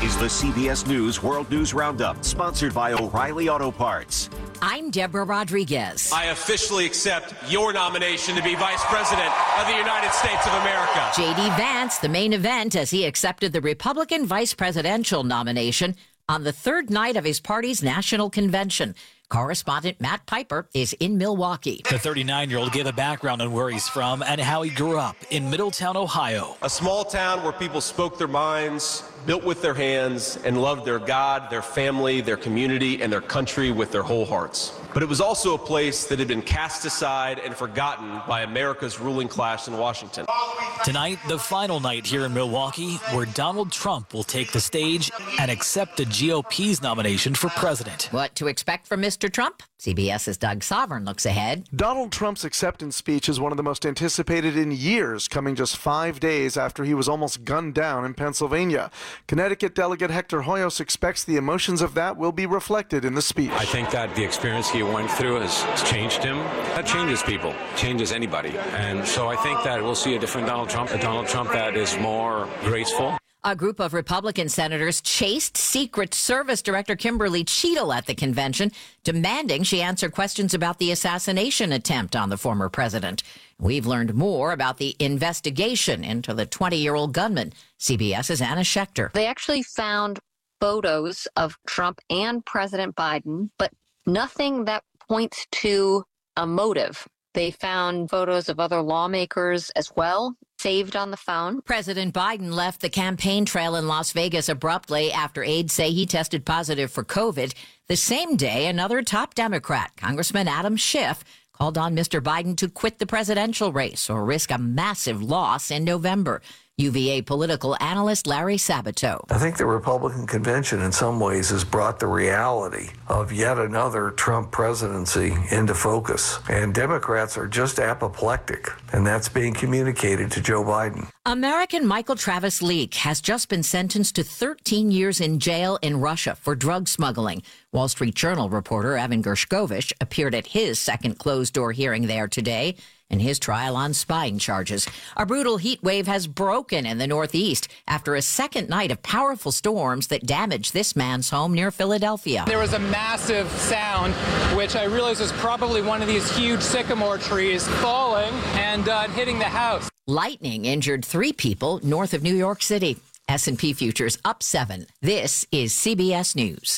is the CBS News World News Roundup, sponsored by O'Reilly Auto Parts. I'm Deborah Rodriguez. I officially accept your nomination to be Vice President of the United States of America. J.D. Vance, the main event as he accepted the Republican vice presidential nomination on the third night of his party's national convention. Correspondent Matt Piper is in Milwaukee. The 39-year-old gave a background on where he's from and how he grew up in Middletown, Ohio. A small town where people spoke their minds, built with their hands, and loved their God, their family, their community, and their country with their whole hearts. But it was also a place that had been cast aside and forgotten by America's ruling class in Washington. Tonight, the final night here in Milwaukee, where Donald Trump will take the stage and accept the GOP's nomination for president. What to expect from Mr. Trump? CBS's Doug Sovern looks ahead. Donald Trump's acceptance speech is one of the most anticipated in years, coming just 5 days after he was almost gunned down in Pennsylvania. Connecticut Delegate Hector Hoyos expects the emotions of that will be reflected in the speech. I think that the experience he went through has changed him. That changes people, changes anybody. And so I think that we'll see a different Donald Trump, a Donald Trump that is more graceful. A group of Republican senators chased Secret Service Director Kimberly Cheadle at the convention, demanding she answer questions about the assassination attempt on the former president. We've learned more about the investigation into the 20-year-old gunman. CBS's Anna Schechter. They actually found photos of Trump and President Biden, but nothing that points to a motive. They found photos of other lawmakers as well, saved on the phone. President Biden left the campaign trail in Las Vegas abruptly after aides say he tested positive for COVID. The same day, another top Democrat, Congressman Adam Schiff, called on Mr. Biden to quit the presidential race or risk a massive loss in November. UVA political analyst Larry Sabato. I think the Republican convention in some ways has brought the reality of yet another Trump presidency into focus. And Democrats are just apoplectic, and that's being communicated to Joe Biden. American Michael Travis Leak has just been sentenced to 13 years in jail in Russia for drug smuggling. Wall Street Journal reporter Evan Gershkovich appeared at his second closed-door hearing there today in his trial on spying charges. A brutal heat wave has broken in the Northeast after a second night of powerful storms that damaged this man's home near Philadelphia. There was a massive sound, which I realized was probably one of these huge sycamore trees falling and hitting the house. Lightning injured 3 people north of New York City. S&P futures up 7. This is CBS News.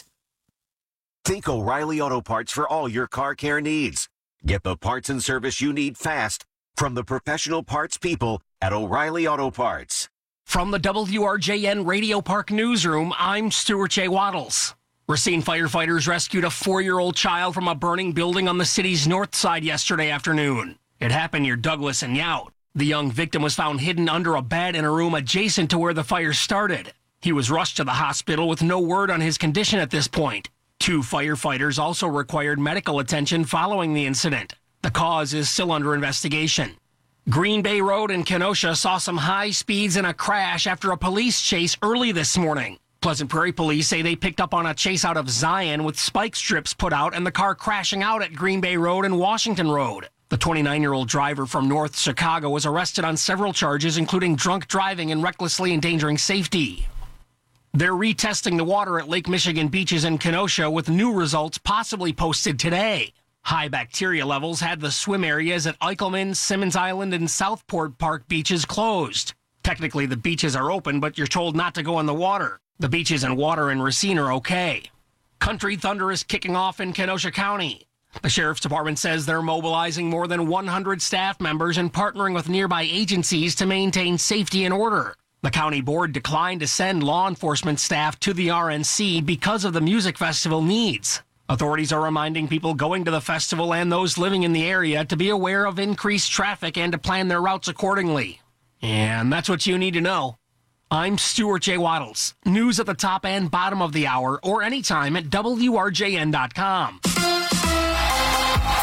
Think O'Reilly Auto Parts for all your car care needs. Get the parts and service you need fast from the professional parts people at O'Reilly Auto Parts. From the WRJN Radio Park Newsroom, I'm Stuart J. Waddles. Racine firefighters rescued a 4-year-old child from a burning building on the city's north side yesterday afternoon. It happened near Douglas and Yount. The young victim was found hidden under a bed in a room adjacent to where the fire started. He was rushed to the hospital with no word on his condition at this point. 2 firefighters also required medical attention following the incident. The cause is still under investigation. Green Bay Road in Kenosha saw some high speeds in a crash after a police chase early this morning. Pleasant Prairie police say they picked up on a chase out of Zion with spike strips put out and the car crashing out at Green Bay Road and Washington Road. The 29-year-old driver from North Chicago was arrested on several charges, including drunk driving and recklessly endangering safety. They're retesting the water at Lake Michigan beaches in Kenosha with new results possibly posted today. High bacteria levels had the swim areas at Eichelman, Simmons Island, and Southport Park beaches closed. Technically, the beaches are open, but you're told not to go in the water. The beaches and water in Racine are okay. Country Thunder is kicking off in Kenosha County. The Sheriff's Department says they're mobilizing more than 100 staff members and partnering with nearby agencies to maintain safety and order. The county board declined to send law enforcement staff to the RNC because of the music festival needs. Authorities are reminding people going to the festival and those living in the area to be aware of increased traffic and to plan their routes accordingly. And that's what you need to know. I'm Stuart J. Waddles. News at the top and bottom of the hour or anytime at WRJN.com.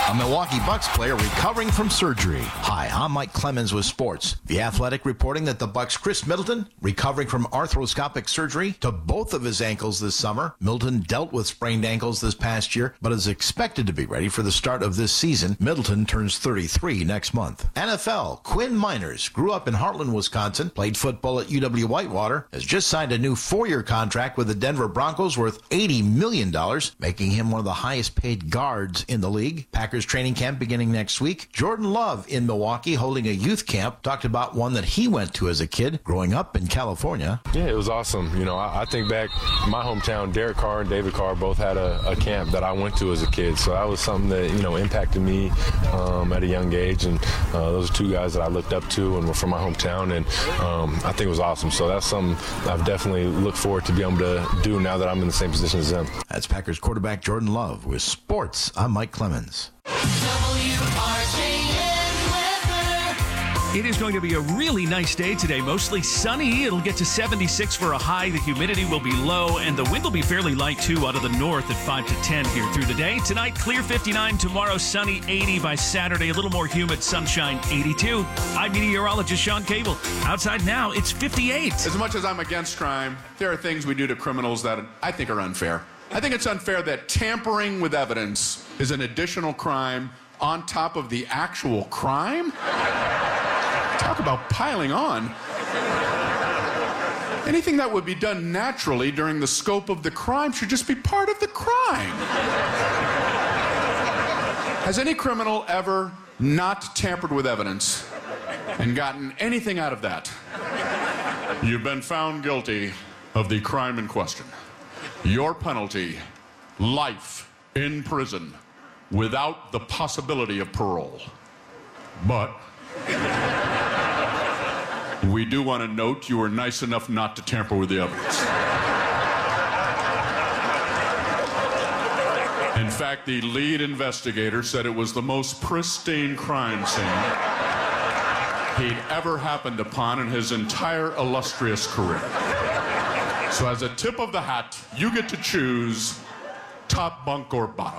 A Milwaukee Bucks player recovering from surgery. Hi, I'm Mike Clemens with sports. The Athletic reporting that the Bucks' Chris Middleton recovering from arthroscopic surgery to both of his ankles this summer. Middleton dealt with sprained ankles this past year, but is expected to be ready for the start of this season. Middleton turns 33 next month. NFL, Quinn Miners grew up in Heartland, Wisconsin, played football at UW-Whitewater, has just signed a new 4-year contract with the Denver Broncos worth $80 million, making him one of the highest paid guards in the league. Packers training camp beginning next week. Jordan Love in Milwaukee holding a youth camp. Talked about one that he went to as a kid growing up in California. Yeah, it was awesome. You know, I think back my hometown, Derek Carr and David Carr both had a camp that I went to as a kid. So that was something that, you know, impacted me at a young age. And those are two guys that I looked up to and were from my hometown. And I think it was awesome. So that's something I've definitely looked forward to be able to do now that I'm in the same position as them. That's Packers quarterback Jordan Love. With sports, I'm Mike Clemens. It is going to be a really nice day today. Mostly sunny. It'll get to 76 for a high. The humidity will be low, and the wind will be fairly light, too, out of the north at 5 to 10 here through the day. Tonight, clear 59. Tomorrow, sunny 80. By Saturday, a little more humid, sunshine 82. I'm meteorologist Sean Cable. Outside now, it's 58. As much as I'm against crime, there are things we do to criminals that I think are unfair. I think it's unfair that tampering with evidence is an additional crime on top of the actual crime. Talk about piling on. Anything that would be done naturally during the scope of the crime should just be part of the crime. Has any criminal ever not tampered with evidence and gotten anything out of that? You've been found guilty of the crime in question. Your penalty, life in prison without the possibility of parole. But we do want to note you were nice enough not to tamper with the evidence. In fact, the lead investigator said it was the most pristine crime scene he'd ever happened upon in his entire illustrious career. So as a tip of the hat, you get to choose top bunk or bottom.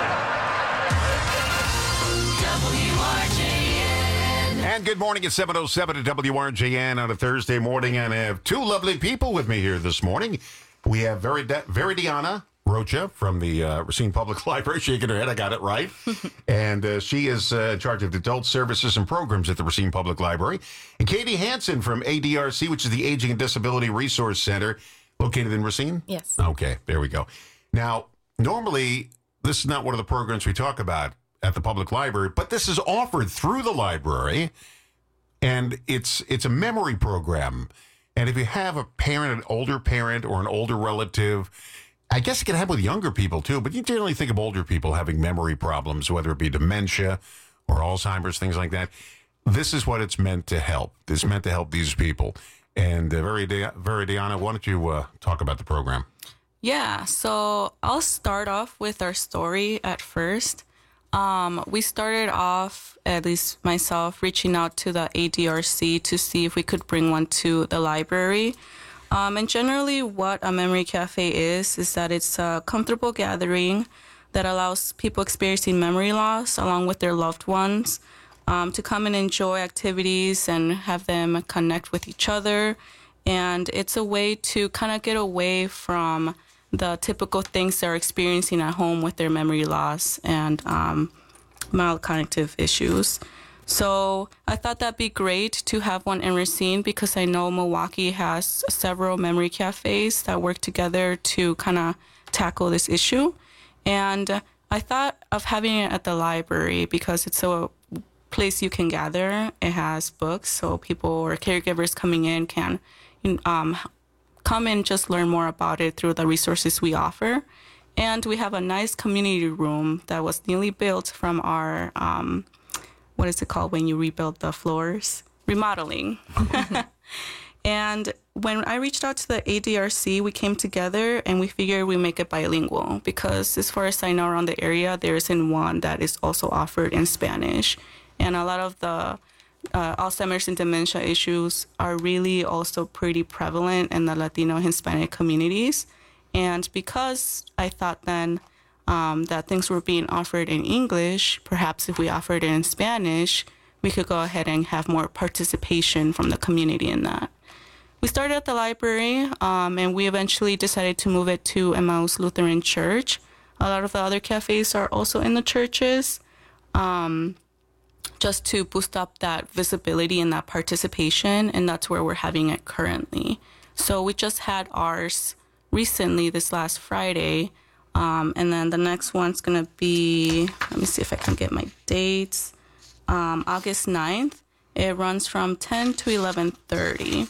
And good morning. It's 7:07 at WRJN on a Thursday morning, and I have two lovely people with me here this morning. We have Veridiana Rocha from the Racine Public Library, shaking her head. I got it right. And she is in charge of adult services and programs at the Racine Public Library. And Katie Hansen from ADRC, which is the Aging and Disability Resource Center, located in Racine? Yes. Okay, there we go. Now, normally, this is not one of the programs we talk about at the public library, but this is offered through the library, and it's a memory program. And if you have a parent, an older parent or an older relative, I guess it can happen with younger people too, but you generally think of older people having memory problems, whether it be dementia or Alzheimer's, things like that. This is what it's meant to help. It's meant to help these people. And Veridiana, why don't you talk about the program? Yeah, so I'll start off with our story at first. We started off, at least myself, reaching out to the ADRC to see if we could bring one to the library. And generally what a memory cafe is that it's a comfortable gathering that allows people experiencing memory loss along with their loved ones to come and enjoy activities and have them connect with each other. And it's a way to kind of get away from the typical things they're experiencing at home with their memory loss and mild cognitive issues. So I thought that'd be great to have one in Racine because I know Milwaukee has several memory cafes that work together to kind of tackle this issue. And I thought of having it at the library because it's a place you can gather. It has books, so people or caregivers coming in can come and just learn more about it through the resources we offer. And we have a nice community room that was newly built from our, what is it called when you rebuild the floors? Remodeling. And when I reached out to the ADRC, we came together and we figured we make it bilingual because as far as I know around the area, there isn't one that is also offered in Spanish. And a lot of the Alzheimer's and dementia issues are really also pretty prevalent in the Latino and Hispanic communities. And because I thought then that things were being offered in English. Perhaps if we offered it in Spanish, we could go ahead and have more participation from the community in that. We started at the library, and we eventually decided to move it to Emmaus Lutheran Church. A lot of the other cafes are also in the churches, just to boost up that visibility and that participation, and that's where we're having it currently. So we just had ours recently this last Friday, and then the next one's going to be, let me see if I can get my dates, August 9th. It runs from 10 to 11:30.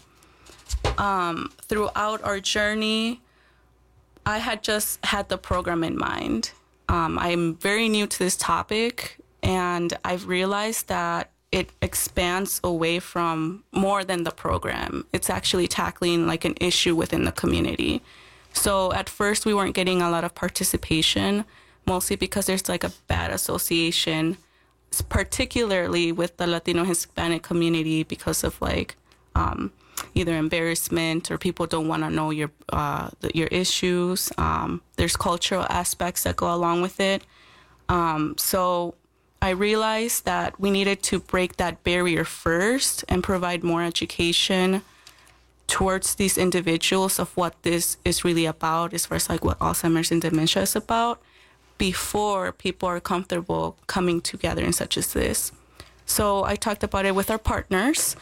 Throughout our journey, I had just had the program in mind. I'm very new to this topic, and I've realized that it expands away from more than the program. It's actually tackling like an issue within the community. So at first we weren't getting a lot of participation, mostly because there's like a bad association, particularly with the Latino Hispanic community, because of like either embarrassment or people don't want to know your issues. There's cultural aspects that go along with it. So I realized that we needed to break that barrier first and provide more education towards these individuals of what this is really about, as far as like what Alzheimer's and dementia is about, before people are comfortable coming together in such as this. So I talked about it with our partners,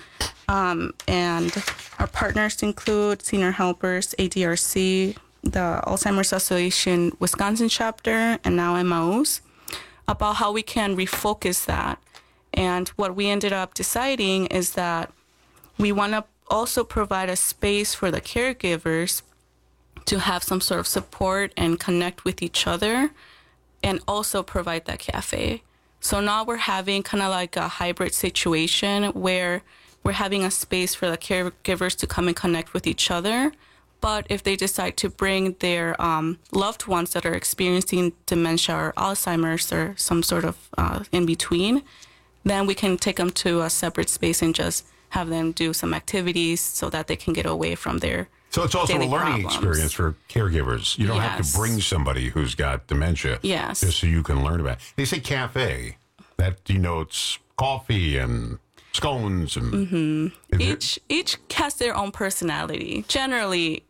and our partners include Senior Helpers, ADRC, the Alzheimer's Association Wisconsin chapter, and now Emmaus, about how we can refocus that. And what we ended up deciding is that we want to also provide a space for the caregivers to have some sort of support and connect with each other, and also provide that cafe. So now we're having kind of like a hybrid situation where we're having a space for the caregivers to come and connect with each other. But if they decide to bring their loved ones that are experiencing dementia or Alzheimer's or some sort of in between, then we can take them to a separate space and just have them do some activities so that they can get away from their So it's also a learning problems. experience for caregivers. You don't have to bring somebody who's got dementia just so you can learn about it. They say cafe. That denotes coffee and scones. And Each has their own personality. Generally,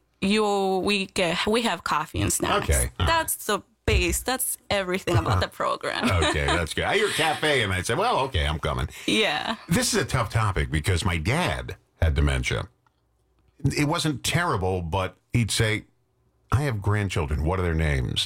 we have coffee and snacks. Okay. That's the base. That's everything about the program. Okay, that's good. I hear cafe and I say, well, okay, I'm coming. Yeah. This is a tough topic because my dad had dementia. It wasn't terrible, but he'd say, I have grandchildren. What are their names?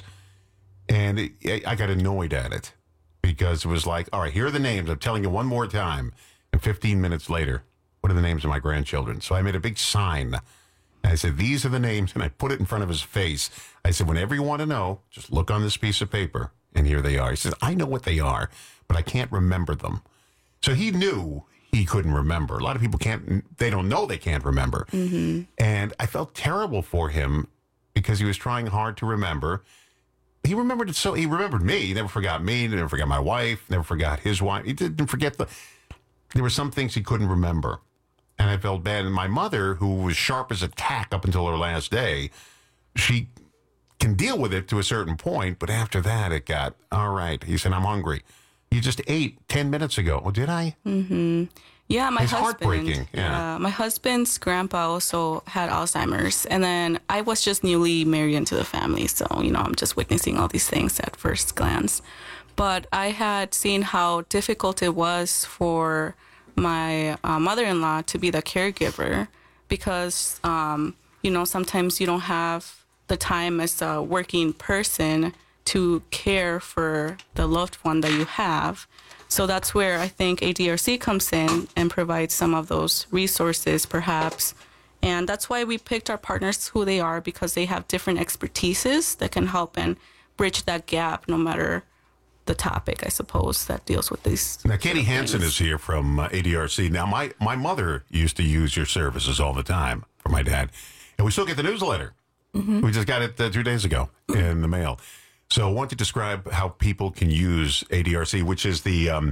And I got annoyed at it because it was like, all right, here are the names. I'm telling you one more time. And 15 minutes later, what are the names of my grandchildren? So I made a big sign. And I said, these are the names. And I put it in front of his face. I said, whenever you want to know, just look on this piece of paper. And here they are. He says, I know what they are, but I can't remember them. So he knew he couldn't remember. A lot of people they don't know they can't remember. And I felt terrible for him because he was trying hard to remember. He remembered it, so he remembered me. He never forgot me. He never forgot my wife. Never forgot his wife. He didn't forget there were some things he couldn't remember. And I felt bad. And my mother, who was sharp as a tack up until her last day, she can deal with it to a certain point. But after that, it got, all right. He said, I'm hungry. You just ate 10 minutes ago. Oh, did I? Yeah, my it's husband. Heartbreaking. Yeah. My husband's grandpa also had Alzheimer's. And then I was just newly married into the family. So, I'm just witnessing all these things at first glance. But I had seen how difficult it was for my mother-in-law to be the caregiver because, sometimes you don't have the time as a working person to care for the loved one that you have. So that's where I think ADRC comes in and provides some of those resources, perhaps. And that's why we picked our partners who they are, because they have different expertises that can help and bridge that gap no matter the topic, I suppose, that deals with these. Now, Katie Hansen is here from ADRC. Now, my mother used to use your services all the time for my dad. And we still get the newsletter. We just got it 2 days ago in the mail. So I want to describe how people can use ADRC, which is the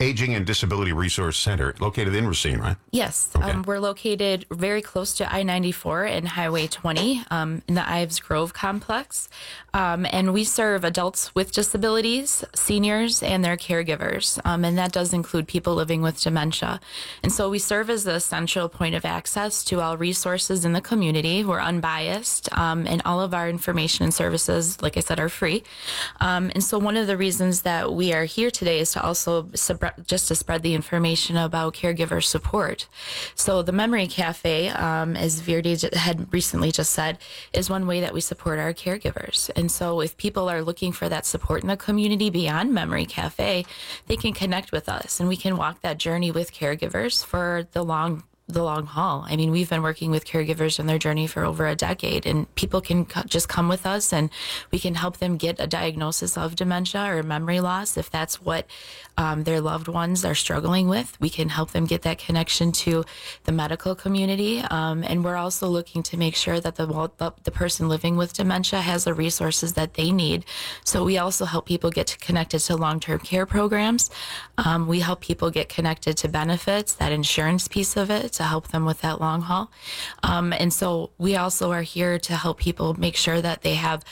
Aging and Disability Resource Center, located in Racine, right? Yes. Okay. We're located very close to I-94 and Highway 20 in the Ives Grove complex. And we serve adults with disabilities, seniors, and their caregivers. And that does include people living with dementia. And so we serve as the essential point of access to all resources in the community. We're unbiased, and all of our information and services, like I said, are free. And so one of the reasons that we are here today is to also spread the information about caregiver support. So the Memory Cafe, as Virdi had recently just said, is one way that we support our caregivers. And so if people are looking for that support in the community beyond Memory Cafe, they can connect with us, and we can walk that journey with caregivers for the long haul. I mean, we've been working with caregivers on their journey for over a decade, and people can just come with us, and we can help them get a diagnosis of dementia or memory loss if that's what their loved ones are struggling with. We can help them get that connection to the medical community, and we're also looking to make sure that the person living with dementia has the resources that they need. So we also help people get connected to long-term care programs. We help people get connected to benefits, that insurance piece of it, to help them with that long haul. And so we also are here to help people make sure that they have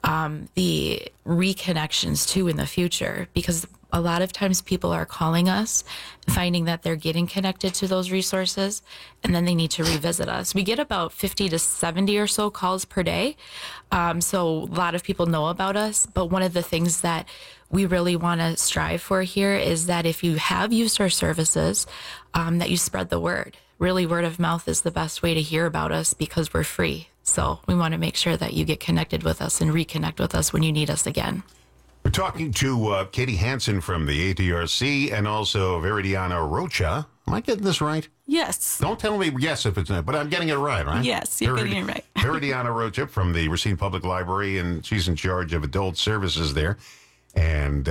the reconnections too in the future, because a lot of times people are calling us, finding that they're getting connected to those resources, and then they need to revisit us. We get about 50 to 70 or so calls per day. So a lot of people know about us, but one of the things that we really want to strive for here is that if you have used our services, that you spread the word. Really, word of mouth is the best way to hear about us because we're free. So we want to make sure that you get connected with us and reconnect with us when you need us again. We're talking to Katie Hansen from the ADRC and also Veridiana Rocha. Am I getting this right? Yes. Don't tell me yes if it's not, but I'm getting it right, right? Yes, you're getting it right. Veridiana Rocha from the Racine Public Library, and she's in charge of adult services there and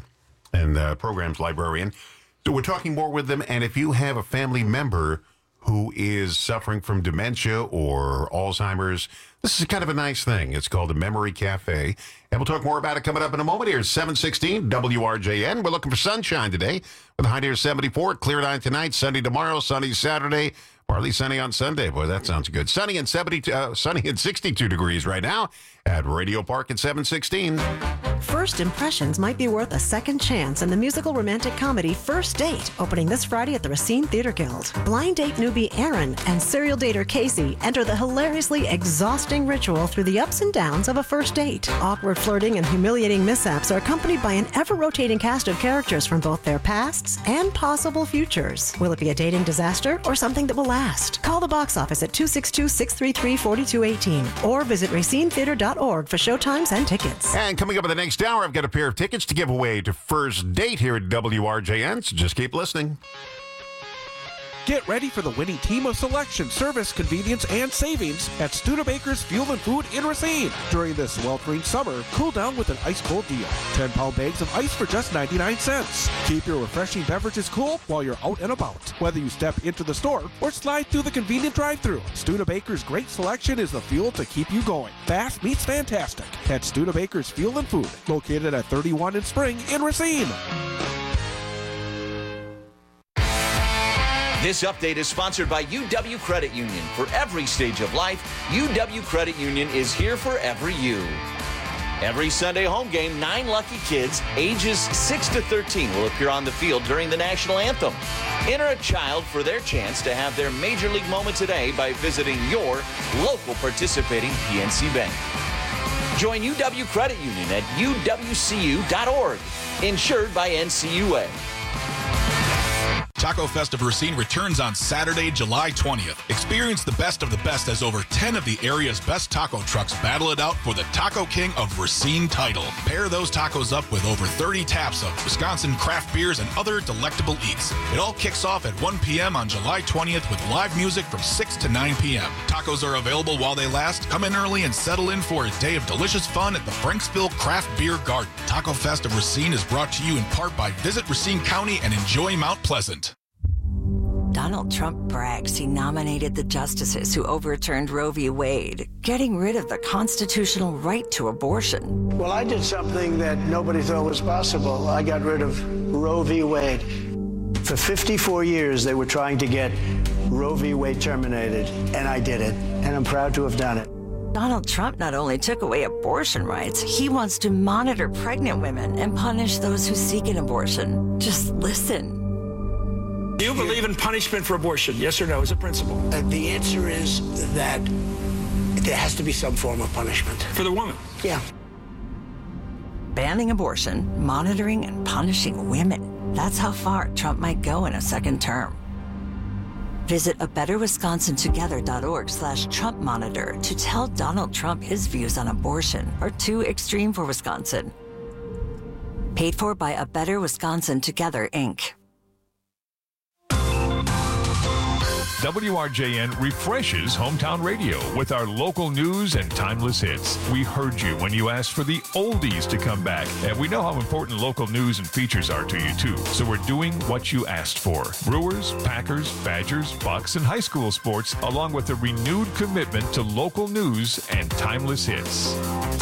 programs librarian. So we're talking more with them, and if you have a family member who is suffering from dementia or Alzheimer's, this is kind of a nice thing. It's called the Memory Cafe, and we'll talk more about it coming up in a moment. Here's 716 WRJN. We're looking for sunshine today with a high near 74. Clear 9 tonight, sunny tomorrow, sunny Saturday, partly sunny on Sunday. Boy, that sounds good. Sunny and 62 degrees right now at Radio Park at 716. First impressions might be worth a second chance in the musical romantic comedy First Date, opening this Friday at the Racine Theater Guild. Blind date newbie Aaron and serial dater Casey enter the hilariously exhausting ritual through the ups and downs of a first date. Awkward flirting and humiliating mishaps are accompanied by an ever-rotating cast of characters from both their pasts and possible futures. Will it be a dating disaster or something that will last? Call the box office at 262-633-4218 or visit racinetheater.org for showtimes and tickets. And coming up in the next hour, I've got a pair of tickets to give away to First Date here at WRJN, so just keep listening. Get ready for the winning team of selection, service, convenience, and savings at Studebaker's Fuel and Food in Racine. During this sweltering summer, cool down with an ice-cold deal. 10-pound bags of ice for just 99 cents. Keep your refreshing beverages cool while you're out and about. Whether you step into the store or slide through the convenient drive-thru, Studebaker's great selection is the fuel to keep you going. Fast meets fantastic at Studebaker's Fuel and Food, located at 31 in Spring in Racine. This update is sponsored by UW Credit Union. For every stage of life, UW Credit Union is here for every you. Every Sunday home game, 9 lucky kids ages 6 to 13 will appear on the field during the national anthem. Enter a child for their chance to have their Major League moment today by visiting your local participating PNC Bank. Join UW Credit Union at uwcu.org. Insured by NCUA. Taco Fest of Racine returns on Saturday, July 20th. Experience the best of the best as over 10 of the area's best taco trucks battle it out for the Taco King of Racine title. Pair those tacos up with over 30 taps of Wisconsin craft beers and other delectable eats. It all kicks off at 1 p.m. on July 20th with live music from 6 to 9 p.m. Tacos are available while they last. Come in early and settle in for a day of delicious fun at the Franksville Craft Beer Garden. Taco Fest of Racine is brought to you in part by Visit Racine County and enjoy Mount Pleasant. Donald Trump brags he nominated the justices who overturned Roe v. Wade, getting rid of the constitutional right to abortion. Well, I did something that nobody thought was possible. I got rid of Roe v. Wade. For 54 years, they were trying to get Roe v. Wade terminated, and I did it, and I'm proud to have done it. Donald Trump not only took away abortion rights, he wants to monitor pregnant women and punish those who seek an abortion. Just listen. Do you believe in punishment for abortion? Yes or no, as a principle? The answer is that there has to be some form of punishment. For the woman? Yeah. Banning abortion, monitoring, and punishing women. That's how far Trump might go in a second term. Visit abetterwisconsintogether.org/Trump Monitor to tell Donald Trump his views on abortion are too extreme for Wisconsin. Paid for by A Better Wisconsin Together, Inc. WRJN refreshes hometown radio with our local news and timeless hits. We heard you when you asked for the oldies to come back, and we know how important local news and features are to you too. So we're doing what you asked for. Brewers, Packers, Badgers, Bucks, and high school sports, along with a renewed commitment to local news and timeless hits.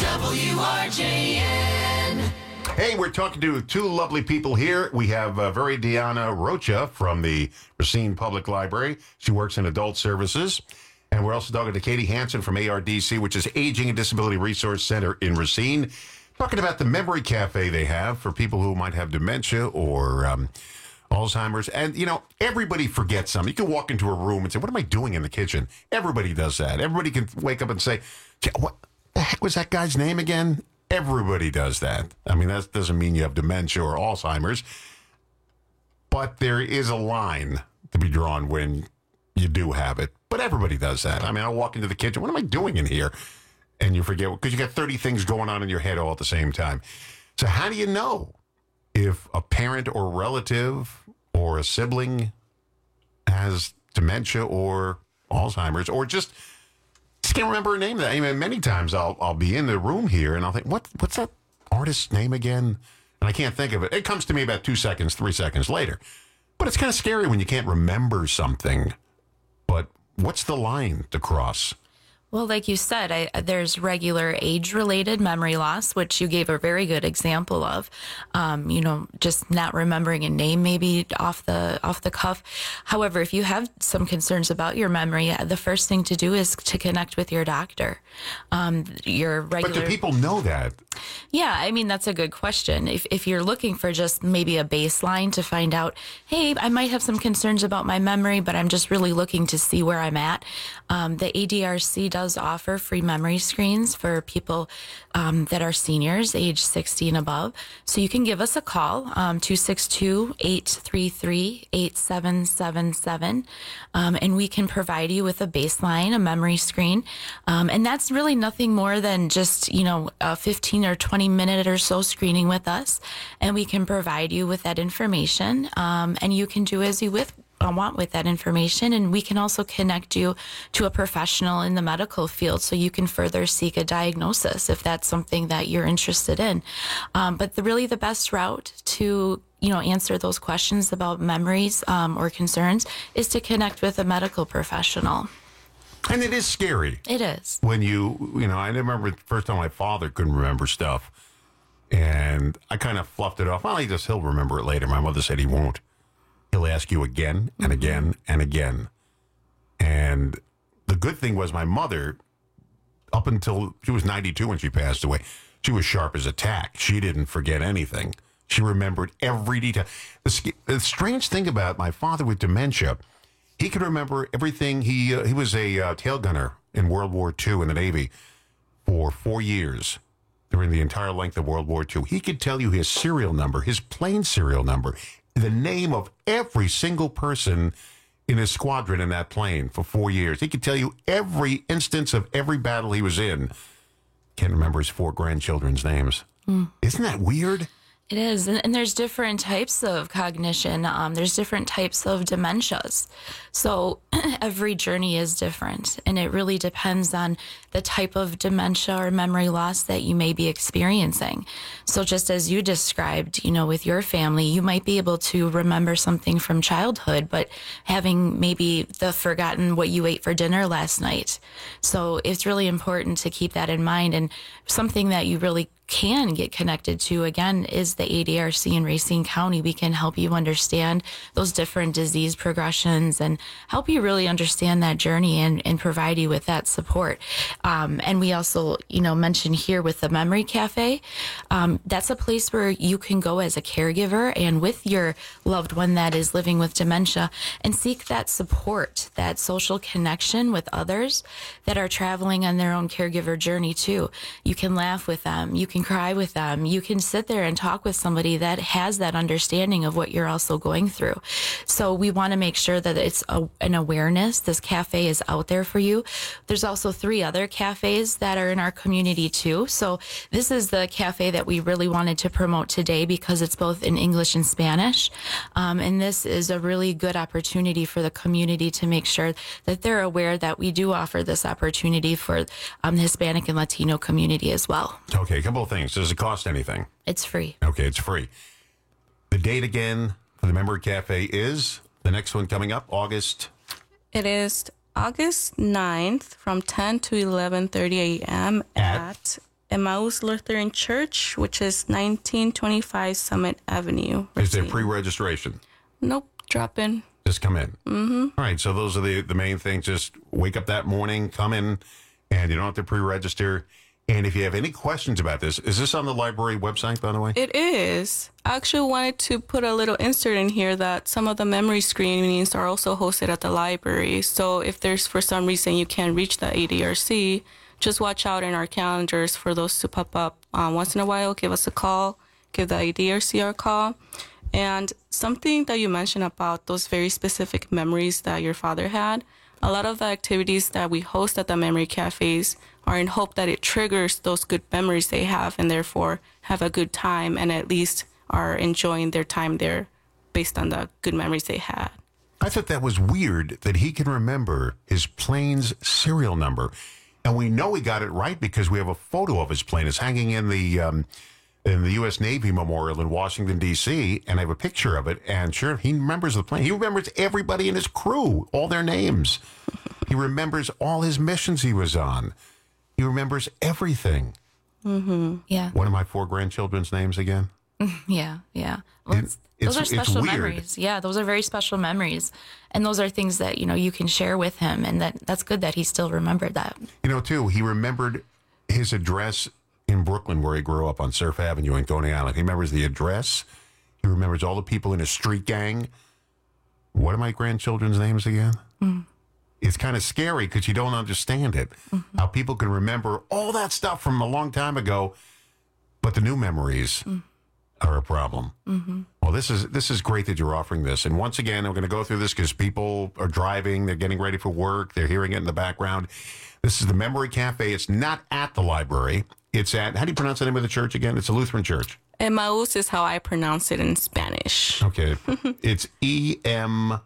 WRJN. Hey, we're talking to two lovely people here. We have Viridiana Rocha from the Racine Public Library. She works in adult services. And we're also talking to Katie Hansen from ARDC, which is Aging and Disability Resource Center in Racine. Talking about the memory cafe they have for people who might have dementia or Alzheimer's. And, you know, everybody forgets something. You can walk into a room and say, what am I doing in the kitchen? Everybody does that. Everybody can wake up and say, what the heck was that guy's name again? Everybody does that. I mean, that doesn't mean you have dementia or Alzheimer's, but there is a line to be drawn when you do have it. But everybody does that. I mean, I'll walk into the kitchen. What am I doing in here? And you forget, because you got 30 things going on in your head all at the same time. So how do you know if a parent or relative or a sibling has dementia or Alzheimer's or just can't remember her name? I mean, many times I'll be in the room here and I'll think, what's that artist's name again? And I can't think of it. It comes to me about 2 seconds, 3 seconds later. But it's kind of scary when you can't remember something. But what's the line to cross? Well, like you said, there's regular age-related memory loss, which you gave a very good example of. Just not remembering a name, maybe off the cuff. However, if you have some concerns about your memory, the first thing to do is to connect with your doctor. But do people know that? Yeah, I mean, that's a good question. If you're looking for just maybe a baseline to find out, hey, I might have some concerns about my memory, but I'm just really looking to see where I'm at. The ADRC does offer free memory screens for people that are seniors, age 60 and above. So you can give us a call, 262-833-8777, and we can provide you with a baseline, a memory screen. And that's really nothing more than just, a 15 or 20 minute or so screening with us, and we can provide you with that information, and you can do as you want with that information, and we can also connect you to a professional in the medical field so you can further seek a diagnosis if that's something that you're interested in. But really the best route to answer those questions about memories or concerns is to connect with a medical professional. And it is scary. It is. When I remember the first time my father couldn't remember stuff, and I kind of fluffed it off. Well, he'll remember it later. My mother said he won't. He'll ask you again and again and again. And the good thing was my mother, up until she was 92 when she passed away, she was sharp as a tack. She didn't forget anything. She remembered every detail. The strange thing about my father with dementia, he could remember everything. He was a tail gunner in World War II in the Navy for 4 years during the entire length of World War II. He could tell you his serial number, his plane serial number, the name of every single person in his squadron in that plane for 4 years. He could tell you every instance of every battle he was in. Can't remember his 4 grandchildren's names. Isn't that weird? It is. And there's different types of cognition. There's different types of dementias. So every journey is different. And it really depends on the type of dementia or memory loss that you may be experiencing. So just as you described, with your family, you might be able to remember something from childhood, but having maybe forgotten what you ate for dinner last night. So it's really important to keep that in mind. And something that you really can get connected to, again, is the ADRC in Racine County. We can help you understand those different disease progressions and help you really understand that journey and provide you with that support. And we also, mentioned here with the Memory Cafe, that's a place where you can go as a caregiver and with your loved one that is living with dementia and seek that support, that social connection with others that are traveling on their own caregiver journey too. You can laugh with them. You can cry with them. You can sit there and talk with somebody that has that understanding of what you're also going through. So we want to make sure that it's an awareness. This cafe is out there for you. There's also 3 other cafes that are in our community too. So this is the cafe that we really wanted to promote today because it's both in English and Spanish. And this is a really good opportunity for the community to make sure that they're aware that we do offer this opportunity for the Hispanic and Latino community as well. Okay, a couple of things. Does it cost anything? It's free. Okay, it's free. The date again for the Memory Cafe is the next one coming up, August? It is August 9th from 10 to 11:30 a.m. at Emmaus Lutheran Church, which is 1925 Summit Avenue. Is there pre-registration? Nope, drop in. Just come in. Mm-hmm. All right, so those are the main things. Just wake up that morning, come in, and you don't have to pre-register. And if you have any questions about this, is this on the library website, by the way? It is. I actually wanted to put a little insert in here that some of the memory screenings are also hosted at the library. So if there's, for some reason, you can't reach the ADRC, just watch out in our calendars for those to pop up. Once in a while, give us a call, give the ADRC a call. And something that you mentioned about those very specific memories that your father had, a lot of the activities that we host at the memory cafes are in hope that it triggers those good memories they have and therefore have a good time and at least are enjoying their time there based on the good memories they had. I thought that was weird that he can remember his plane's serial number. And we know he got it right because we have a photo of his plane. It's hanging in the U.S. Navy Memorial in Washington, D.C., and I have a picture of it. And sure, he remembers the plane. He remembers everybody in his crew, all their names. He remembers all his missions he was on. He remembers everything. Mm-hmm. Yeah. One of my 4 grandchildren's names again? Yeah. Well, those are special weird. memories. Yeah, those are very special memories. And those are things that, you can share with him. And that's good that he still remembered that. Too, he remembered his address in Brooklyn where he grew up on Surf Avenue in Coney Island. He remembers the address. He remembers all the people in his street gang. What are my grandchildren's names again? Mm. It's kind of scary because you don't understand it. Mm-hmm. How people can remember all that stuff from a long time ago, but the new memories are a problem. Mm-hmm. Well, this is great that you're offering this. And once again, I'm going to go through this because people are driving, they're getting ready for work, they're hearing it in the background. This is the Memory Cafe. It's not at the library. It's at, how do you pronounce the name of the church again? It's a Lutheran church. Emmaus is how I pronounce it in Spanish. Okay. It's E-M...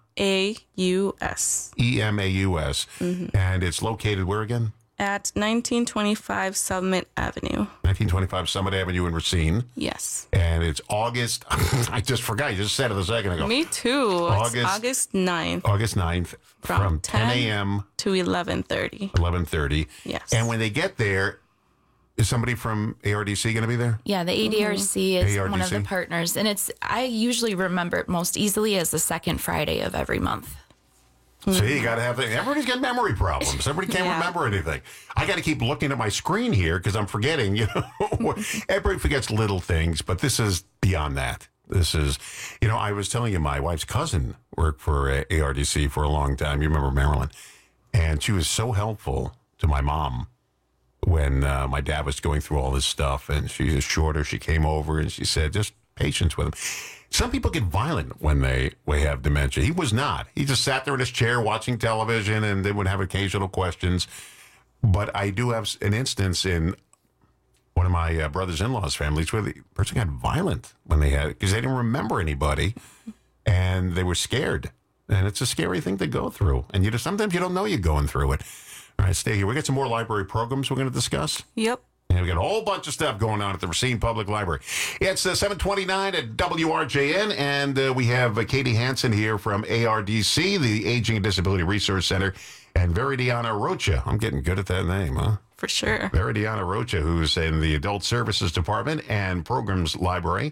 A-U-S. E-M-A-U-S. Mm-hmm. And it's located where again? At 1925 Summit Avenue. 1925 Summit Avenue in Racine. Yes. And it's August, I just forgot, you just said it a second ago. Me too. It's August 9th. August 9th from 10 a.m. to 11:30. 11:30. Yes. And when they get there, is somebody from ARDC going to be there? Yeah, the ADRC is one of the partners. And I usually remember it most easily as the second Friday of every month. See, you got to have everybody's got memory problems. Everybody can't remember anything. I got to keep looking at my screen here because I'm forgetting, Everybody forgets little things, but this is beyond that. This is, I was telling you, my wife's cousin worked for ARDC for a long time. You remember Marilyn. And she was so helpful to my mom when my dad was going through all this stuff, and she assured her, she came over and she said, just patience with him. Some people get violent when they have dementia. He was not. He just sat there in his chair watching television and then would have occasional questions. But I do have an instance in one of my brothers-in-law's families where the person got violent when because they didn't remember anybody and they were scared. And it's a scary thing to go through. And sometimes you don't know you're going through it. All right, stay here. We got some more library programs we're going to discuss. Yep. And we got a whole bunch of stuff going on at the Racine Public Library. It's 7:29 at WRJN, and we have Katie Hansen here from ARDC, the Aging and Disability Resource Center, and Veridiana Rocha. I'm getting good at that name, huh? For sure. Veridiana Rocha, who's in the Adult Services Department and Programs Department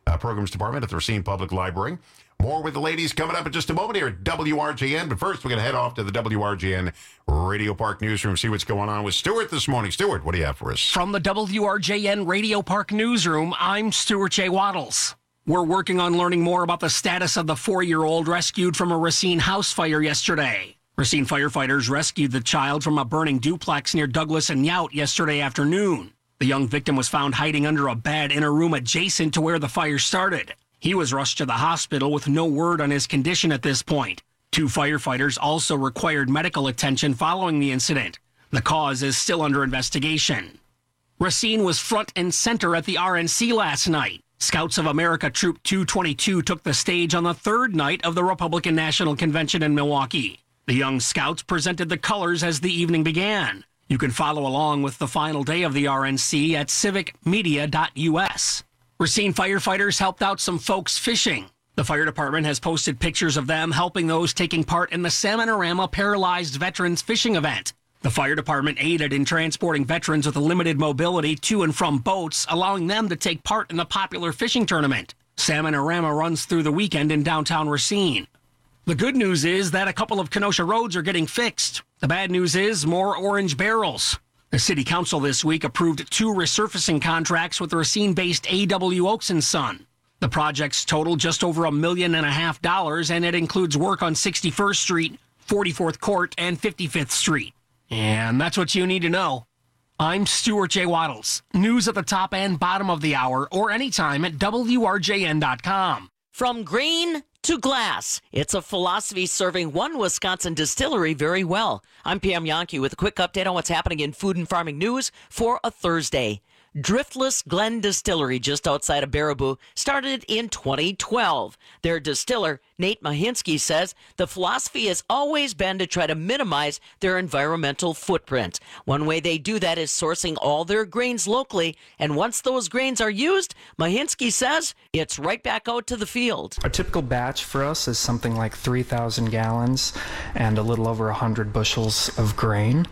at the Racine Public Library. More with the ladies coming up in just a moment here at WRJN. But first, we're going to head off to the WRJN Radio Park Newsroom, see what's going on with Stuart this morning. Stuart, what do you have for us? From the WRJN Radio Park Newsroom, I'm Stuart J. Waddles. We're working on learning more about the status of the 4-year-old rescued from a Racine house fire yesterday. Racine firefighters rescued the child from a burning duplex near Douglas and Yout yesterday afternoon. The young victim was found hiding under a bed in a room adjacent to where the fire started. He was rushed to the hospital with no word on his condition at this point. 2 firefighters also required medical attention following the incident. The cause is still under investigation. Racine was front and center at the RNC last night. Scouts of America Troop 222 took the stage on the 3rd night of the Republican National Convention in Milwaukee. The young scouts presented the colors as the evening began. You can follow along with the final day of the RNC at civicmedia.us. Racine firefighters helped out some folks fishing. The fire department has posted pictures of them helping those taking part in the Salmonorama Paralyzed Veterans Fishing event. The fire department aided in transporting veterans with limited mobility to and from boats, allowing them to take part in the popular fishing tournament. Salmonorama runs through the weekend in downtown Racine. The good news is that a couple of Kenosha roads are getting fixed. The bad news is more orange barrels. The city council this week approved 2 resurfacing contracts with Racine-based A.W. Oaks & Son. The projects total just over $1.5 million, and it includes work on 61st Street, 44th Court, and 55th Street. And that's what you need to know. I'm Stuart J. Waddles. News at the top and bottom of the hour, or anytime at WRJN.com. From grain to glass, it's a philosophy serving one Wisconsin distillery very well. I'm Pam Yonke with a quick update on what's happening in food and farming news for a Thursday. Driftless Glen Distillery, just outside of Baraboo, started in 2012. Their distiller, Nate Mahinsky, says the philosophy has always been to try to minimize their environmental footprint. One way they do that is sourcing all their grains locally, and once those grains are used, Mahinsky says it's right back out to the field. A typical batch for us is something like 3,000 gallons and a little over 100 bushels of grain.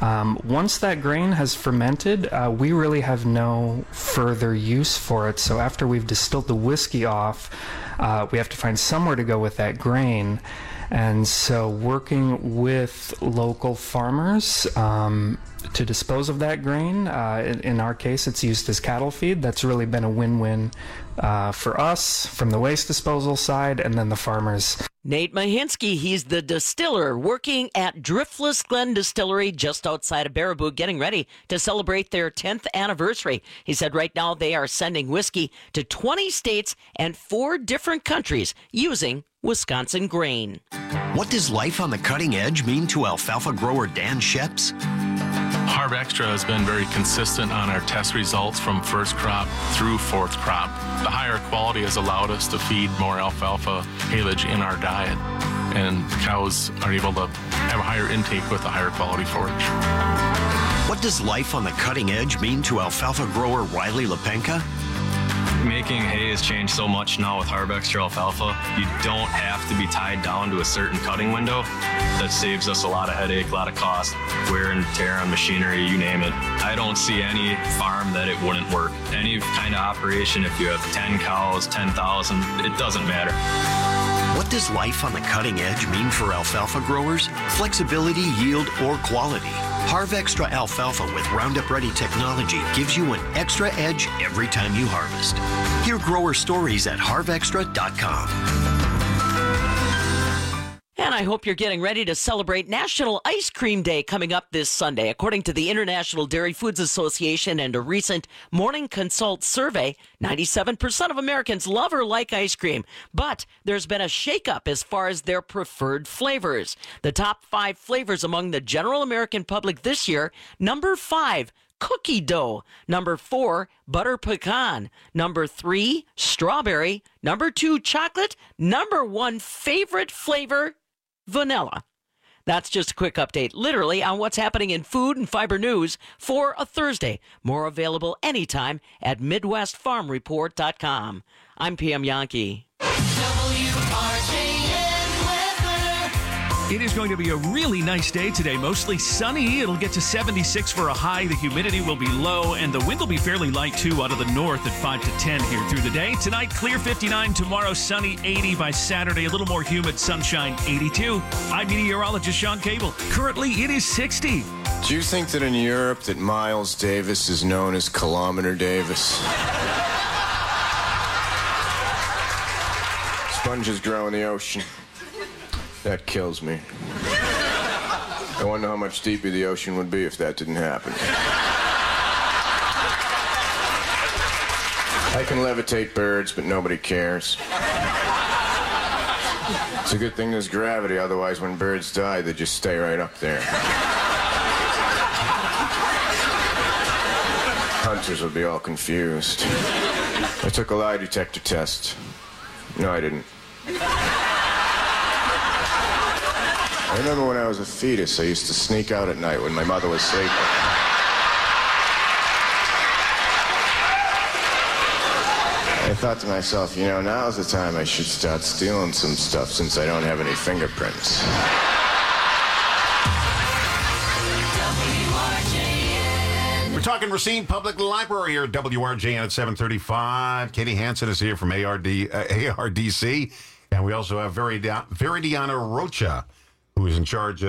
Once that grain has fermented, we really have no further use for it. So after we've distilled the whiskey off, we have to find somewhere to go with that grain. And so working with local farmers to dispose of that grain, in our case it's used as cattle feed. That's really been a win-win for us from the waste disposal side and then the farmers. Nate Mahinsky, he's the distiller working at Driftless Glen Distillery just outside of Baraboo, getting ready to celebrate their 10th anniversary. He said right now they are sending whiskey to 20 states and 4 different countries using Wisconsin grain. What does life on the cutting edge mean to alfalfa grower Dan Sheps? Harv Extra has been very consistent on our test results from first crop through fourth crop. The higher quality has allowed us to feed more alfalfa haylage in our diet, and cows are able to have a higher intake with a higher quality forage. What does life on the cutting edge mean to alfalfa grower Riley Lepenka? Making hay has changed so much now with Harv Extra alfalfa. You don't have to be tied down to a certain cutting window. That saves us a lot of headache, a lot of cost, wear and tear on machinery, you name it. I don't see any farm that it wouldn't work. Any kind of operation, if you have 10 cows, 10,000, it doesn't matter. What does life on the cutting edge mean for alfalfa growers? Flexibility, yield, or quality? Harv Extra alfalfa with Roundup Ready technology gives you an extra edge every time you harvest. Hear grower stories at harvextra.com. And I hope you're getting ready to celebrate National Ice Cream Day coming up this Sunday. According to the International Dairy Foods Association and a recent Morning Consult survey, 97% of Americans love or like ice cream. But there's been a shakeup as far as their preferred flavors. The top 5 flavors among the general American public this year: number 5, cookie dough; number 4, butter pecan; number 3, strawberry; number 2, chocolate; number 1 favorite flavor, vanilla. That's just a quick update, literally, on what's happening in food and fiber news for a Thursday. More available anytime at MidwestFarmReport.com. I'm Pam Yonke. It is going to be a really nice day today. Mostly sunny. It'll get to 76 for a high. The humidity will be low, and the wind will be fairly light, too, out of the north at 5 to 10 here through the day. Tonight, clear 59. Tomorrow, sunny 80 by Saturday. A little more humid, sunshine 82. I'm meteorologist Sean Cable. Currently, it is 60. Do you think that in Europe that Miles Davis is known as Kilometer Davis? Sponges grow in the ocean. That kills me. I wonder how much deeper the ocean would be if that didn't happen. I can levitate birds, but nobody cares. It's a good thing there's gravity, otherwise when birds die, they just stay right up there. Hunters would be all confused. I took a lie detector test. No, I didn't. I remember when I was a fetus, I used to sneak out at night when my mother was sleeping. I thought to myself, you know, now's the time I should start stealing some stuff since I don't have any fingerprints. We're talking Racine Public Library here at WRJN at 7:35. Katie Hansen is here from ARDC. And we also have Veridiana Rocha, who is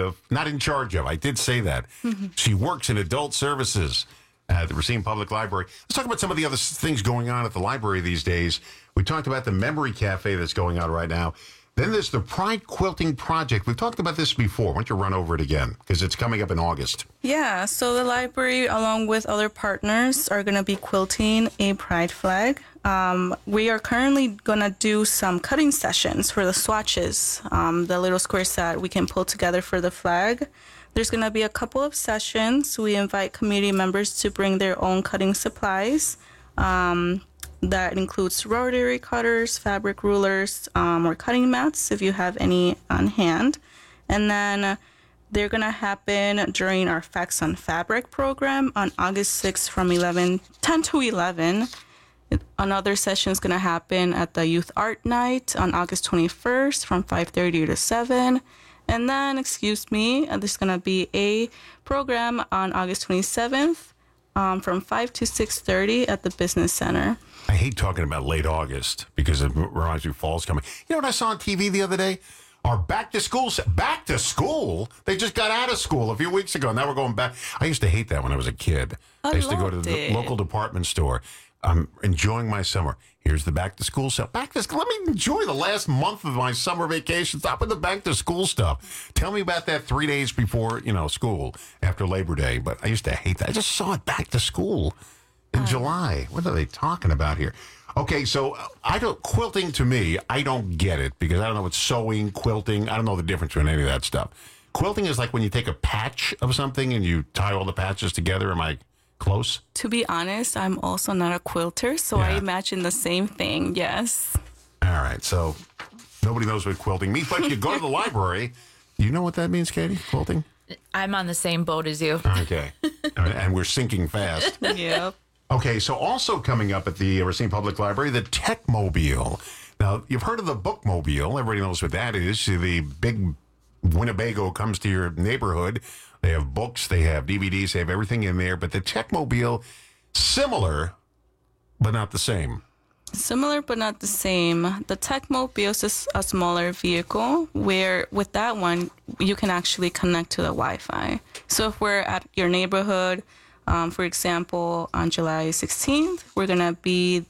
I did say that. Mm-hmm. She works in adult services at the Racine Public Library. Let's talk about some of the other things going on at the library these days. We talked about the Memory Cafe that's going on right now. Then there's the Pride Quilting Project. We've talked about this before. Why don't you run over it again? Because it's coming up in August. Yeah, so the library, along with other partners, are going to be quilting a pride flag. We are currently going to do some cutting sessions for the swatches, the little squares that we can pull together for the flag. There's going to be a couple of sessions. We invite community members to bring their own cutting supplies. That includes rotary cutters, fabric rulers, or cutting mats if you have any on hand. And then they're going to happen during our Facts on Fabric program on August 6th from 10 to 11. Another session is going to happen at the Youth Art Night on August 21st from 5:30 to 7. And then, there's going to be a program on August 27th from 5 to 6:30 at the Business Center. I hate talking about late August because it reminds me of fall's coming. You know what I saw on TV the other day? Our back to school. They just got out of school a few weeks ago. Now we're going back. I used to hate that when I was a kid. I used to go to the local department store. I'm enjoying my summer. Here's the back to school stuff. Let me enjoy the last month of my summer vacation. Stop with the back to school stuff. Tell me about that 3 days before, school after Labor Day. But I used to hate that. I just saw it back to school in July. What are they talking about here? Okay, so quilting to me, I don't get it because I don't know what sewing, quilting, I don't know the difference between any of that stuff. Quilting is like when you take a patch of something and you tie all the patches together. Am I close? To be honest, I'm also not a quilter, so I imagine the same thing, yes. All right, so nobody knows what quilting means, but you go to the library. You know what that means, Katie, quilting? I'm on the same boat as you. Okay, and we're sinking fast. Yep. Okay, so also coming up at the Racine Public Library, the Techmobile. Now, you've heard of the Bookmobile. Everybody knows what that is. The big Winnebago comes to your neighborhood. They have books, they have DVDs, they have everything in there. But the Techmobile, similar, but not the same. Similar, but not the same. The Techmobile is a smaller vehicle where with that one, you can actually connect to the Wi-Fi. So if we're at your neighborhood, for example, on July 16th, we're going to be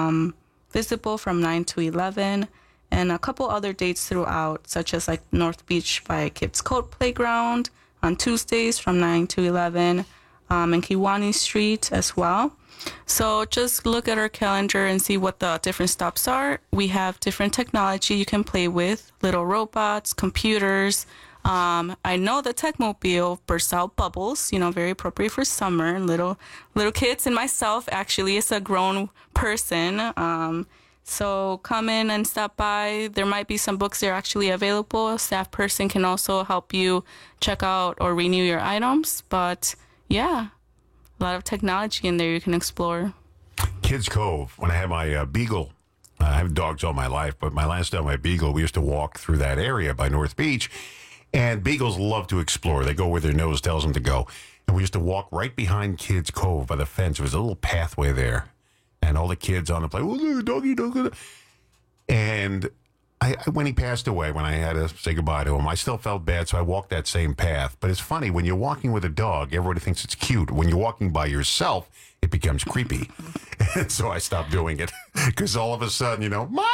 visible from 9 to 11, and a couple other dates throughout, such as like North Beach by Kids Code Playground on Tuesdays from 9 to 11, and Kiwani Street as well. So just look at our calendar and see what the different stops are. We have different technology you can play with, little robots, computers. I know the Techmobile bursts out bubbles, very appropriate for summer. Little kids and myself, actually, as a grown person. So come in and stop by. There might be some books that are actually available. A staff person can also help you check out or renew your items. But yeah, a lot of technology in there you can explore. Kids Cove, when I had my Beagle, I have dogs all my life, but my last dog, my Beagle, we used to walk through that area by North Beach. And beagles love to explore. They go where their nose tells them to go. And we used to walk right behind Kids Cove by the fence. There was a little pathway there. And all the kids on the play, oh, doggy, doggy. And when he passed away, when I had to say goodbye to him, I still felt bad, so I walked that same path. But it's funny, when you're walking with a dog, everybody thinks it's cute. When you're walking by yourself, it becomes creepy. And so I stopped doing it. Because all of a sudden, Mommy!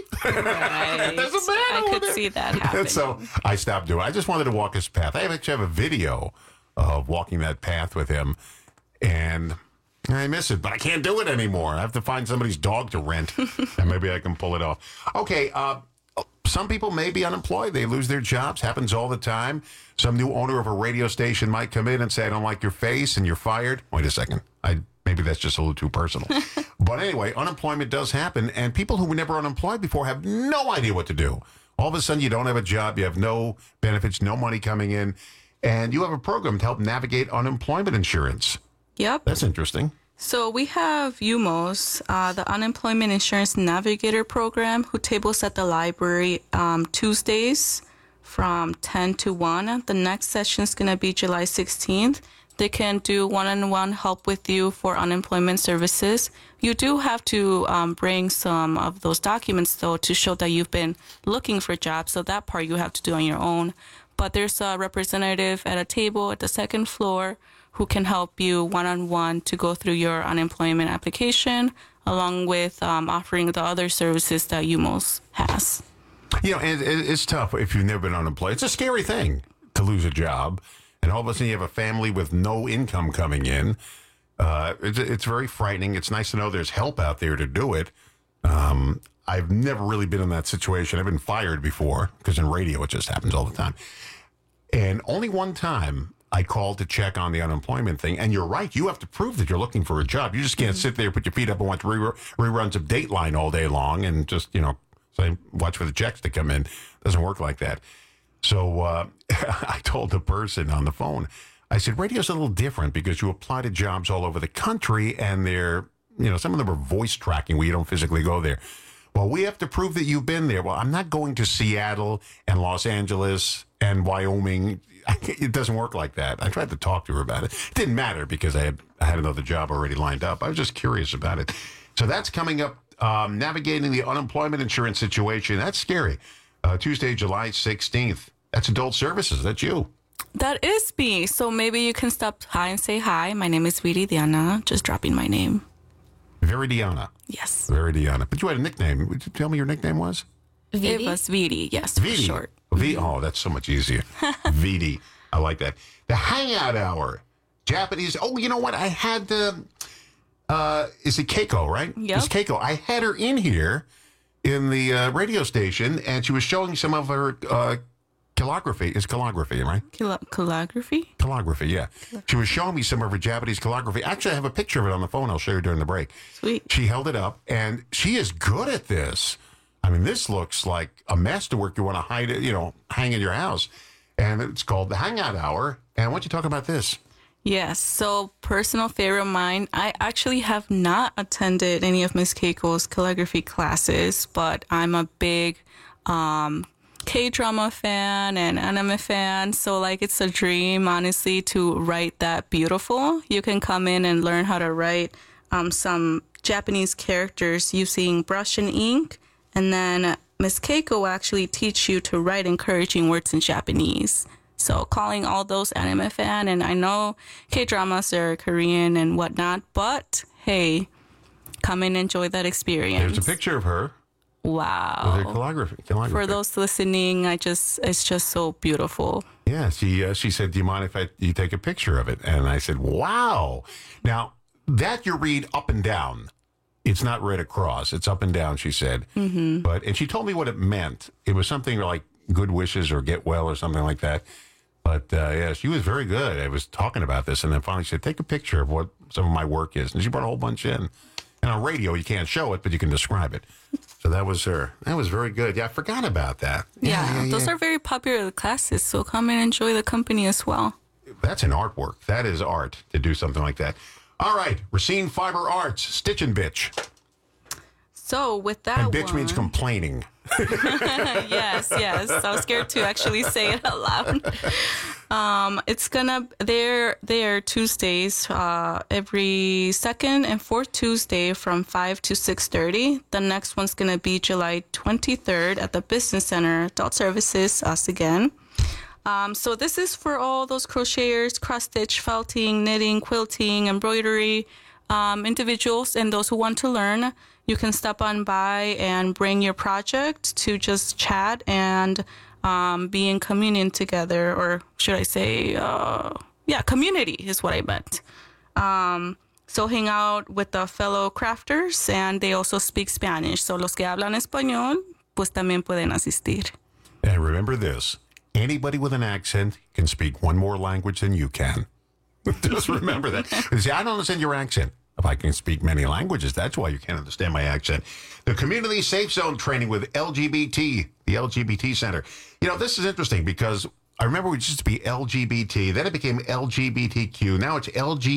Right. There's a man I over could there. see that happening. And so I stopped doing it. I just wanted to walk his path. I actually have a video of walking that path with him. And I miss it, but I can't do it anymore. I have to find somebody's dog to rent, and maybe I can pull it off. Okay, some people may be unemployed. They lose their jobs. Happens all the time. Some new owner of a radio station might come in and say, I don't like your face, and you're fired. Wait a second. Maybe that's just a little too personal. But anyway, unemployment does happen, and people who were never unemployed before have no idea what to do. All of a sudden, you don't have a job. You have no benefits, no money coming in, and you have a program to help navigate unemployment insurance. Yep. That's interesting. So we have UMOS, the Unemployment Insurance Navigator Program, who tables at the library Tuesdays from 10 to 1. The next session is going to be July 16th. They can do one-on-one help with you for unemployment services. You do have to bring some of those documents, though, to show that you've been looking for jobs. So that part you have to do on your own. But there's a representative at a table at the second floor who can help you one-on-one to go through your unemployment application, along with offering the other services that UMOS has. And it's tough if you've never been unemployed. It's a scary thing to lose a job, and all of a sudden you have a family with no income coming in. It's very frightening. It's nice to know there's help out there to do it. I've never really been in that situation. I've been fired before, because in radio it just happens all the time. And only one time I called to check on the unemployment thing. And you're right. You have to prove that you're looking for a job. You just can't sit there, put your feet up and watch reruns of Dateline all day long and just, say, watch for the checks to come in. It doesn't work like that. So I told the person on the phone, I said, radio's a little different because you apply to jobs all over the country and they're, some of them are voice tracking where you don't physically go there. Well, we have to prove that you've been there. Well, I'm not going to Seattle and Los Angeles and Wyoming. It doesn't work like that. I tried to talk to her about it. It didn't matter because I had another job already lined up. I was just curious about it. So that's coming up, navigating the unemployment insurance situation. That's scary. Tuesday, July 16th. That's Adult Services. That's you. That is me. So maybe you can stop by and say hi. My name is Viridiana. Just dropping my name. Viridiana. Yes. Viridiana. But you had a nickname. Would you tell me your nickname was? It was Vidi, yes, for short. Oh, that's so much easier. Vidi. I like that. The Hangout Hour. Japanese. Oh, you know what? I had is it Keiko, right? Yep. It's Keiko. I had her in here in the radio station, and she was showing some of her calligraphy. It's calligraphy, right? Calligraphy? Calligraphy, yeah. She was showing me some of her Japanese calligraphy. Actually, I have a picture of it on the phone. I'll show you during the break. Sweet. She held it up, and she is good at this. I mean, this looks like a masterwork you want to hide it, hang in your house. And it's called the Hangout Hour. And why don't you talk about this? Yes. So, personal favorite of mine, I actually have not attended any of Miss Keiko's calligraphy classes, but I'm a big K-drama fan and anime fan. So, it's a dream, honestly, to write that beautiful. You can come in and learn how to write some Japanese characters using brush and ink. And then Miss Keiko will actually teach you to write encouraging words in Japanese. So calling all those anime fan, and I know K-dramas are Korean and whatnot, but hey, come and enjoy that experience. There's a picture of her. Wow. With her calligraphy. For those listening, it's just so beautiful. Yeah, she said, do you mind if you take a picture of it? And I said, wow. Now, that you read up and down. It's not read across. It's up and down, she said. Mm-hmm. And she told me what it meant. It was something like good wishes or get well or something like that. But, yeah, she was very good. I was talking about this, and then finally she said, take a picture of what some of my work is. And she brought a whole bunch in. And on radio, you can't show it, but you can describe it. So that was her. That was very good. Yeah, I forgot about that. Yeah, those are very popular classes, so come and enjoy the company as well. That's an artwork. That is art to do something like that. All right, Racine Fiber Arts, Stitch and Bitch. So with that and bitch means complaining. Yes. I was scared to actually say it out loud. They're Tuesdays, every second and fourth Tuesday from 5 to 6:30. The next one's gonna be July 23rd at the Business Center, Adult Services, us again. So this is for all those crocheters, cross-stitch, felting, knitting, quilting, embroidery, individuals and those who want to learn. You can stop on by and bring your project to just chat and be in communion together, or should I say, community is what I meant. So hang out with the fellow crafters, and they also speak Spanish. So los que hablan español, pues también pueden asistir. And remember this, anybody with an accent can speak one more language than you can. Just remember that. See, I don't understand your accent. If I can speak many languages, that's why you can't understand my accent. The Community Safe Zone training with LGBT, the LGBT Center. You know, this is interesting because I remember it used to be LGBT, then it became LGBTQ. Now it's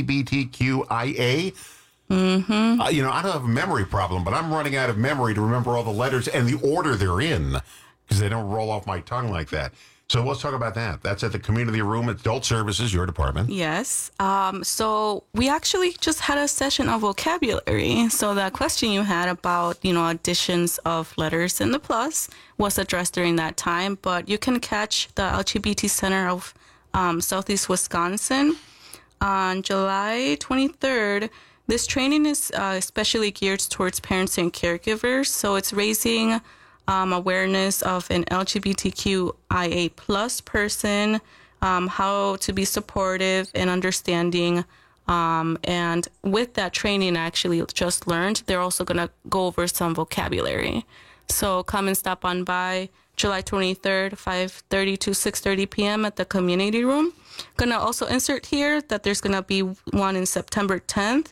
LGBTQIA. Mm-hmm. I don't have a memory problem, but I'm running out of memory to remember all the letters and the order they're in because they don't roll off my tongue like that. So let's talk about that. That's at the Community Room, Adult Services, your department. Yes. So we actually just had a session of vocabulary. So the question you had about, additions of letters in the plus was addressed during that time. But you can catch the LGBT Center of Southeast Wisconsin on July 23rd. This training is especially geared towards parents and caregivers. So it's raising awareness of an LGBTQIA plus person, how to be supportive and understanding. And with that training, I actually just learned, they're also going to go over some vocabulary. So come and stop on by July 23rd, 5:30 to 6:30 p.m. at the community room. Going to also insert here that there's going to be one in September 10th.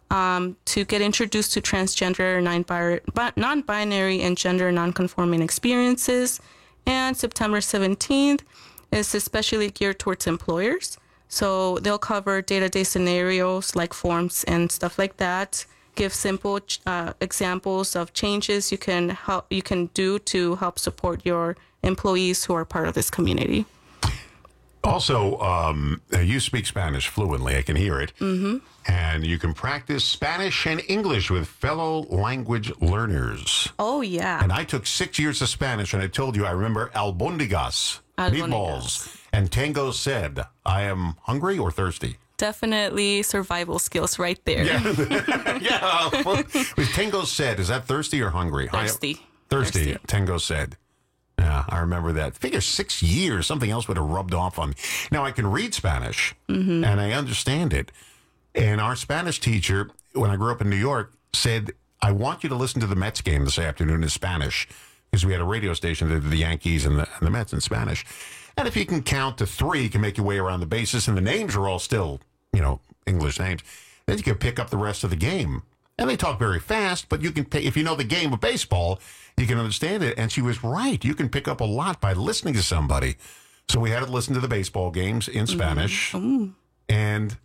To get introduced to transgender, non-binary, and gender non-conforming experiences. And September 17th is especially geared towards employers. So they'll cover day-to-day scenarios like forms and stuff like that. Give simple examples of changes you can do to help support your employees who are part of this community. Also, you speak Spanish fluently. I can hear it. Mm-hmm. And you can practice Spanish and English with fellow language learners. Oh, yeah. And I took 6 years of Spanish, and I told you I remember albondigas, meatballs, and Tango said, I am hungry or thirsty. Definitely survival skills right there. Yeah. With Tango said, is that thirsty or hungry? Thirsty. Tango said. Yeah, I remember that. Figure 6 years, something else would have rubbed off on me. Now, I can read Spanish, and I understand it. And our Spanish teacher, when I grew up in New York, said, I want you to listen to the Mets game this afternoon in Spanish, because we had a radio station that did the Yankees and the Mets in Spanish. And if you can count to 3, you can make your way around the bases, and the names are all still, English names. Then you can pick up the rest of the game. And they talk very fast, but you can if you know the game of baseball, you can understand it. And she was right. You can pick up a lot by listening to somebody. So we had to listen to the baseball games in Spanish. Mm-hmm. And,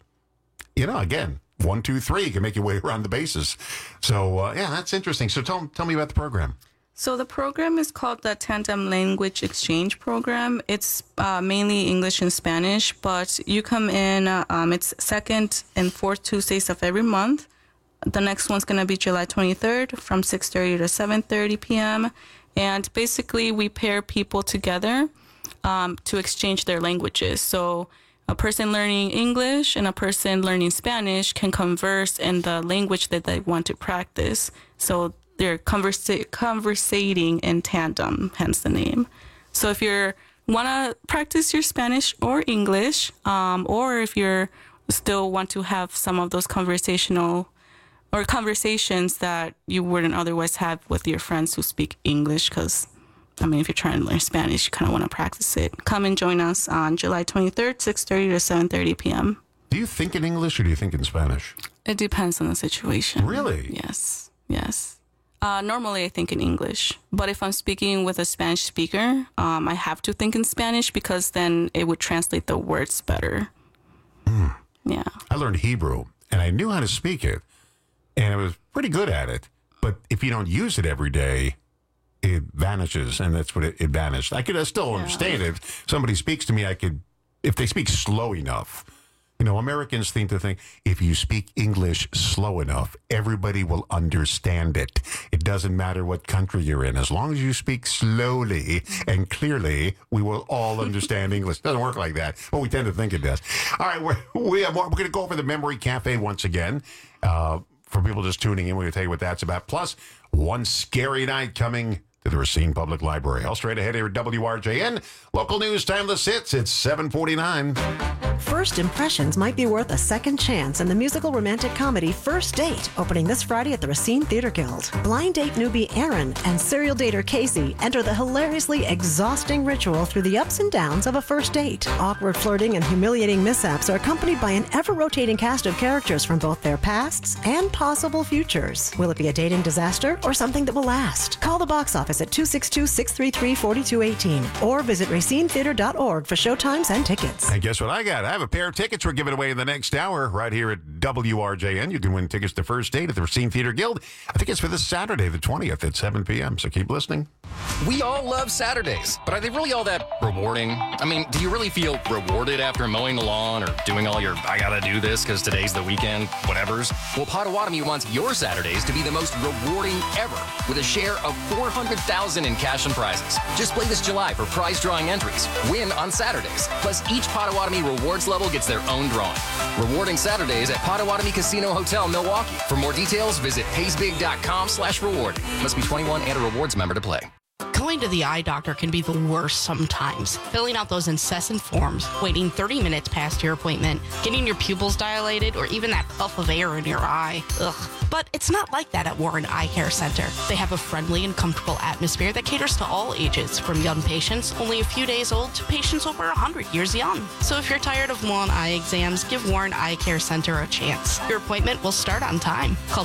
again, 1, 2, 3, you can make your way around the bases. So, that's interesting. So tell me about the program. So the program is called the Tandem Language Exchange Program. It's mainly English and Spanish, but you come in, it's second and fourth Tuesdays of every month. The next one's going to be July 23rd from 6:30 to 7:30 p.m. And basically, we pair people together to exchange their languages. So a person learning English and a person learning Spanish can converse in the language that they want to practice. So they're conversating in tandem, hence the name. So if you want to practice your Spanish or English, or if you still want to have some of those conversations that you wouldn't otherwise have with your friends who speak English, because, if you're trying to learn Spanish, you kind of want to practice it. Come and join us on July 23rd, 6:30 to 7:30 p.m. Do you think in English or do you think in Spanish? It depends on the situation. Really? Yes. Normally, I think in English. But if I'm speaking with a Spanish speaker, I have to think in Spanish because then it would translate the words better. Mm. Yeah. I learned Hebrew, and I knew how to speak it. And I was pretty good at it. But if you don't use it every day, it vanishes, and that's what it vanished. I could still understand it. If somebody speaks to me, if they speak slow enough. You know, Americans seem to think if you speak English slow enough, everybody will understand it. It doesn't matter what country you're in. As long as you speak slowly and clearly, we will all understand English. It doesn't work like that, but we tend to think it does. All right, we're going to go over the Memory Cafe once again. For people just tuning in, we're going to tell you what that's about. Plus, one scary night coming to the Racine Public Library. All straight ahead here at WRJN. Local news, timeless hits. It's 7:49. First impressions might be worth a second chance in the musical romantic comedy First Date, opening this Friday at the Racine Theater Guild. Blind date newbie Aaron and serial dater Casey enter the hilariously exhausting ritual through the ups and downs of a first date. Awkward flirting and humiliating mishaps are accompanied by an ever-rotating cast of characters from both their pasts and possible futures. Will it be a dating disaster or something that will last? Call the box office at 262-633-4218 or visit racinetheater.org for showtimes and tickets. And guess what I got? I have a pair of tickets we're giving away in the next hour right here at WRJN. You can win tickets to First Date at the Racine Theater Guild. I think it's for this Saturday, the 20th at 7 p.m., so keep listening. We all love Saturdays, but are they really all that rewarding? I mean, do you really feel rewarded after mowing the lawn or doing all your I gotta do this because today's the weekend, whatevers? Well, Potawatomi wants your Saturdays to be the most rewarding ever with a share of $400,000 in cash and prizes. Just play this July for prize drawing entries. Win on Saturdays. Plus, each Potawatomi rewards level gets their own drawing. Rewarding Saturdays at Potawatomi Casino Hotel, Milwaukee. For more details, visit paysbig.com/reward. Must be 21 and a rewards member to play. Going to the eye doctor can be the worst sometimes. Filling out those incessant forms, waiting 30 minutes past your appointment, getting your pupils dilated, or even that puff of air in your eye. Ugh. But it's not like that at Warren Eye Care Center. They have a friendly and comfortable atmosphere that caters to all ages, from young patients only a few days old to patients over 100 years young. So if you're tired of long eye exams, give Warren Eye Care Center a chance. Your appointment will start on time. Call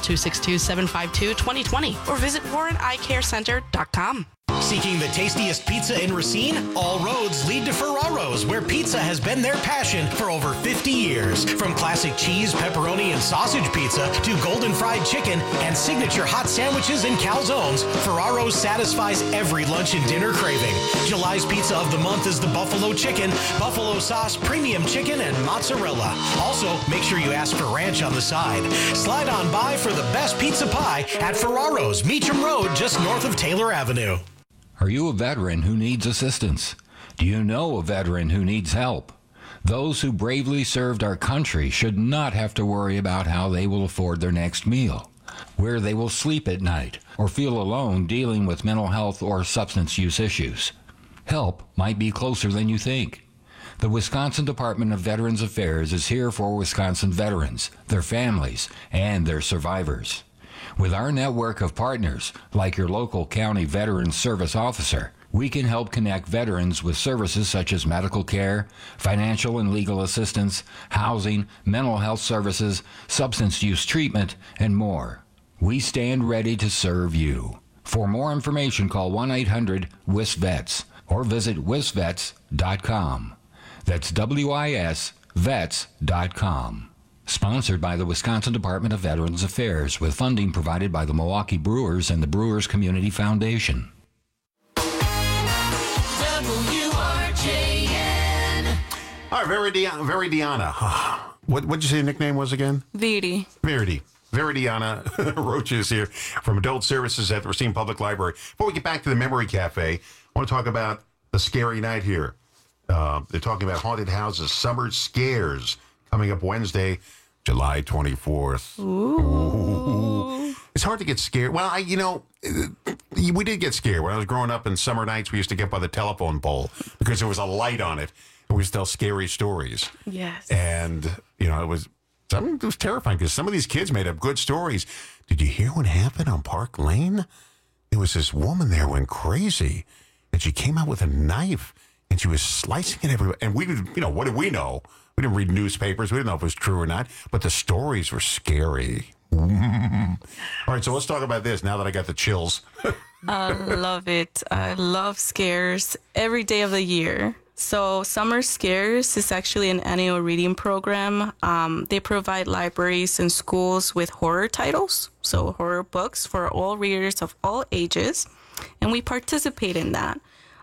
262-752-2020 or visit warreneyecarecenter.com. Seeking the tastiest pizza in Racine? All roads lead to Ferraro's, where pizza has been their passion for over 50 years. From classic cheese, pepperoni, and sausage pizza to golden fried chicken and signature hot sandwiches and calzones, Ferraro's satisfies every lunch and dinner craving. July's pizza of the month is the buffalo chicken, buffalo sauce, premium chicken, and mozzarella. Also, make sure you ask for ranch on the side. Slide on by for the best pizza pie at Ferraro's, Meacham Road, just north of Taylor Avenue. Are you a veteran who needs assistance? Do you know a veteran who needs help? Those who bravely served our country should not have to worry about how they will afford their next meal, where they will sleep at night, or feel alone dealing with mental health or substance use issues. Help might be closer than you think. The Wisconsin Department of Veterans Affairs is here for Wisconsin veterans, their families, and their survivors. With our network of partners, like your local county veterans service officer, we can help connect veterans with services such as medical care, financial and legal assistance, housing, mental health services, substance use treatment, and more. We stand ready to serve you. For more information, call 1-800-WISVETS or visit wisvets.com. That's WIS vets.com. Sponsored by the Wisconsin Department of Veterans Affairs, with funding provided by the Milwaukee Brewers and the Brewers Community Foundation. WRJN. All right, Veridiana. What'd you say the nickname was again? Verity. Veridiana Roach is here from Adult Services at the Racine Public Library. Before we get back to the Memory Cafe, I want to talk about the scary night here. They're talking about haunted houses, summer scares, coming up Wednesday, July 24th. Ooh. It's hard to get scared. Well, we did get scared. When I was growing up in summer nights, we used to get by the telephone pole because there was a light on it, and we used to tell scary stories. Yes. And, it was terrifying because some of these kids made up good stories. Did you hear what happened on Park Lane? There was this woman there went crazy, and she came out with a knife, and she was slicing it everywhere. And we, what did we know? We didn't read newspapers. We didn't know if it was true or not, but the stories were scary. All right, so let's talk about this now that I got the chills. I love it. I love scares every day of the year. So Summer Scares is actually an annual reading program. They provide libraries and schools with horror titles. so horror books for all readers of all ages, and we participate in that.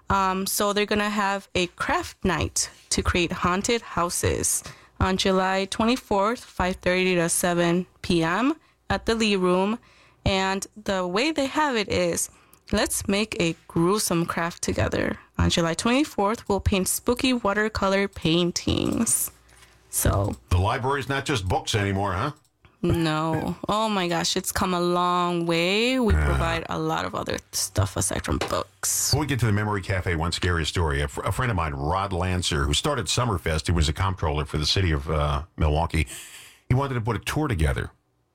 So they're going to have a craft night to create haunted houses on July 24th, 5:30 to 7 p.m. at the Lee Room. And the way they have it is, let's make a gruesome craft together. On July 24th, we'll paint spooky watercolor paintings. So the library's not just books anymore, huh? No. Oh my gosh, it's come a long way. We provide a lot of other stuff aside from books. Before we get to the Memory Cafe, one scary story. A friend of mine, Rod Lancer, who started Summerfest, he was a comptroller for the city of Milwaukee. He wanted to put a tour together.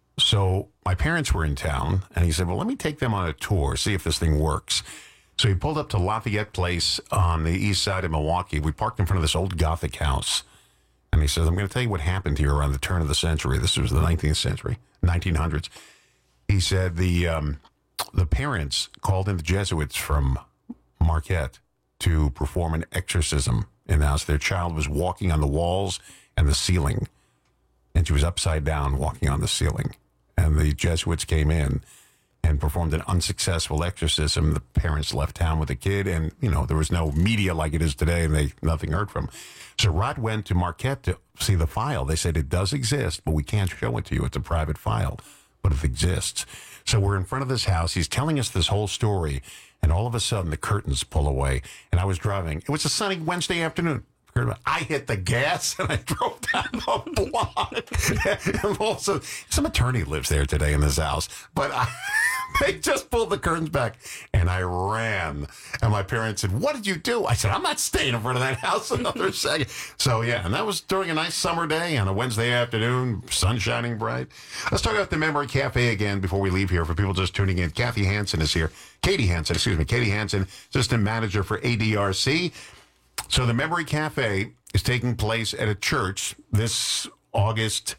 So my parents were in town, and he said, well, let me take them on a tour, see if this thing works. So he pulled up to Lafayette Place on the east side of Milwaukee. We parked in front of this old Gothic house. And he says, I'm going to tell you what happened here around the turn of the century. This was the 19th century, 1900s. He said the parents called in the Jesuits from Marquette to perform an exorcism in the house. Their child was walking on the walls and the ceiling, and she was upside down walking on the ceiling. And the Jesuits came in and performed an unsuccessful exorcism. The parents left town with the kid, and, you know, there was no media like it is today, and nothing heard from. So Rod went to Marquette to see the file. They said, it does exist, but we can't show it to you. It's a private file, but it exists. So we're in front of this house. He's telling us this whole story, and all of a sudden the curtains pull away. And I was driving. It was a sunny Wednesday afternoon. I hit the gas and I drove down the block. And also, some attorney lives there today in this house, but they just pulled the curtains back and I ran. And my parents said, what did you do? I said, I'm not staying in front of that house another second. So, yeah, and that was during a nice summer day on a Wednesday afternoon, sun shining bright. Let's talk about the Memory Cafe again before we leave here for people just tuning in. Kathy Hansen is here. Katie Hansen, assistant manager for ADRC. So the Memory Cafe is taking place at a church this August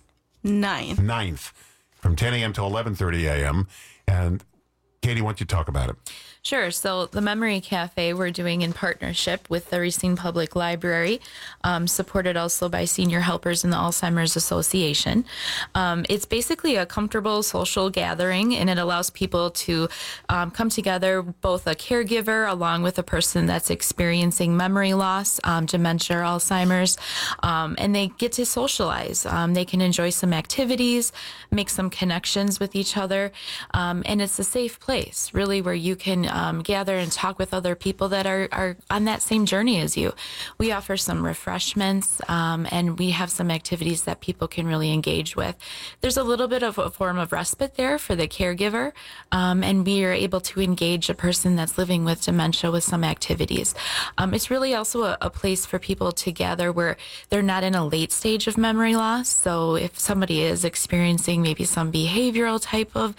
9th from 10 a.m. to 11:30 a.m. And Katie, why don't you talk about it? Sure. So the Memory Cafe we're doing in partnership with the Racine Public Library, supported also by Senior Helpers in the Alzheimer's Association. It's basically a comfortable social gathering, and it allows people to come together, both a caregiver along with a person that's experiencing memory loss, dementia, or Alzheimer's, and they get to socialize. They can enjoy some activities, make some connections with each other, and it's a safe place, really, where you can gather and talk with other people that are on that same journey as you. We offer some refreshments, and we have some activities that people can really engage with. There's a little bit of a form of respite there for the caregiver, and we are able to engage a person that's living with dementia with some activities. It's really also a place for people to gather where they're not in a late stage of memory loss. So if somebody is experiencing maybe some behavioral type of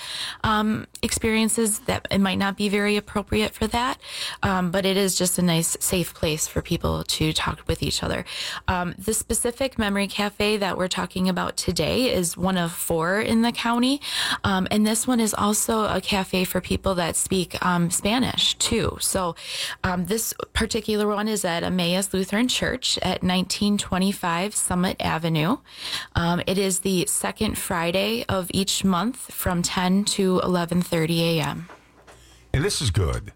experiences, that it might not be very appropriate for that, but it is just a nice, safe place for people to talk with each other. The specific Memory Cafe that we're talking about today is one of 4 in the county, and this one is also a cafe for people that speak Spanish, too. So this particular one is at Emmaus Lutheran Church at 1925 Summit Avenue. It is the second Friday of each month from 10 to 11:30 a.m. And this is good.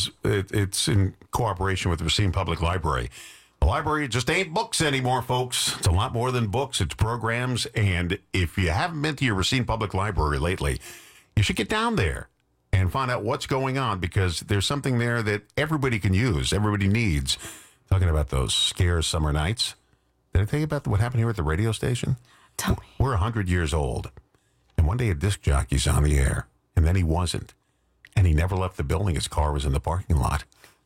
It's in cooperation with the Racine Public Library. The library just ain't books anymore, folks. It's a lot more than books. It's programs. And if you haven't been to your Racine Public Library lately, you should get down there and find out what's going on, because there's something there that everybody can use, everybody needs. Talking about those scarce summer nights. Did I tell you about what happened here at the radio station? Tell me. We're 100 years old. And one day a disc jockey's on the air, and then he wasn't. And he never left the building. His car was in the parking lot.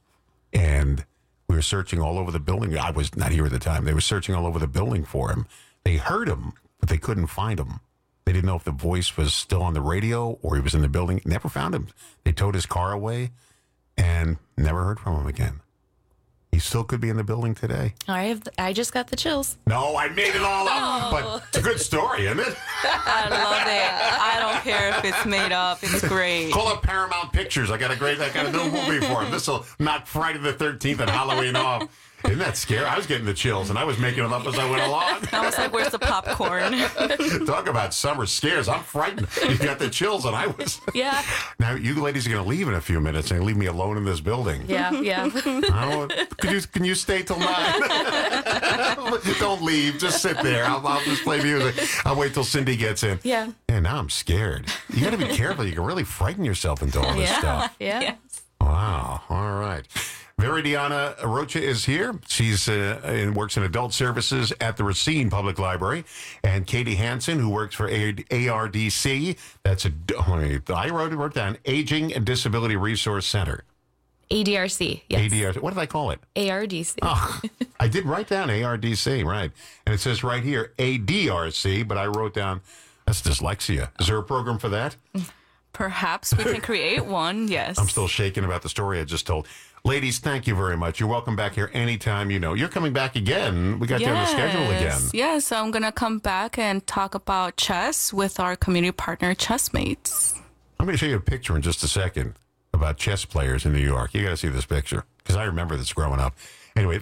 And we were searching all over the building. I was not here at the time. They were searching all over the building for him. They heard him, but they couldn't find him. They didn't know if the voice was still on the radio or he was in the building. Never found him. They towed his car away and never heard from him again. He still could be in the building today. I just got the chills. No, I made it all up. But it's a good story, isn't it? I love it. I don't care if it's made up. It's great. Call up Paramount Pictures. I got a new movie for him. This will knock Friday the 13th and Halloween off. Isn't that scary? I was getting the chills, and I was making them up as I went along. I was like, where's the popcorn? Talk about summer scares. I'm frightened. You got the chills, and I was. Yeah. Now, you ladies are going to leave in a few minutes and leave me alone in this building. Yeah. Can you stay till 9? Don't leave. Just sit there. I'll just play music. I'll wait till Cindy gets in. Yeah. And now I'm scared. You got to be careful. You can really frighten yourself into all this stuff. Yeah. Wow. All right. Viridiana Rocha is here. She's works in adult services at the Racine Public Library. And Katie Hansen, who works for ARDC. That's I wrote down Aging and Disability Resource Center. ADRC, yes. ADRC. What did I call it? ARDC. Oh, I did write down ARDC, right. And it says right here ADRC, but I wrote down, that's dyslexia. Is there a program for that? Perhaps we can create one, yes. I'm still shaking about the story I just told. Ladies, thank you very much. You're welcome back here anytime you know. You're coming back again. We got you on the schedule again. Yes, I'm going to come back and talk about chess with our community partner, Chessmates. I'm going to show you a picture in just a second about chess players in New York. You got to see this picture because I remember this growing up. Anyway,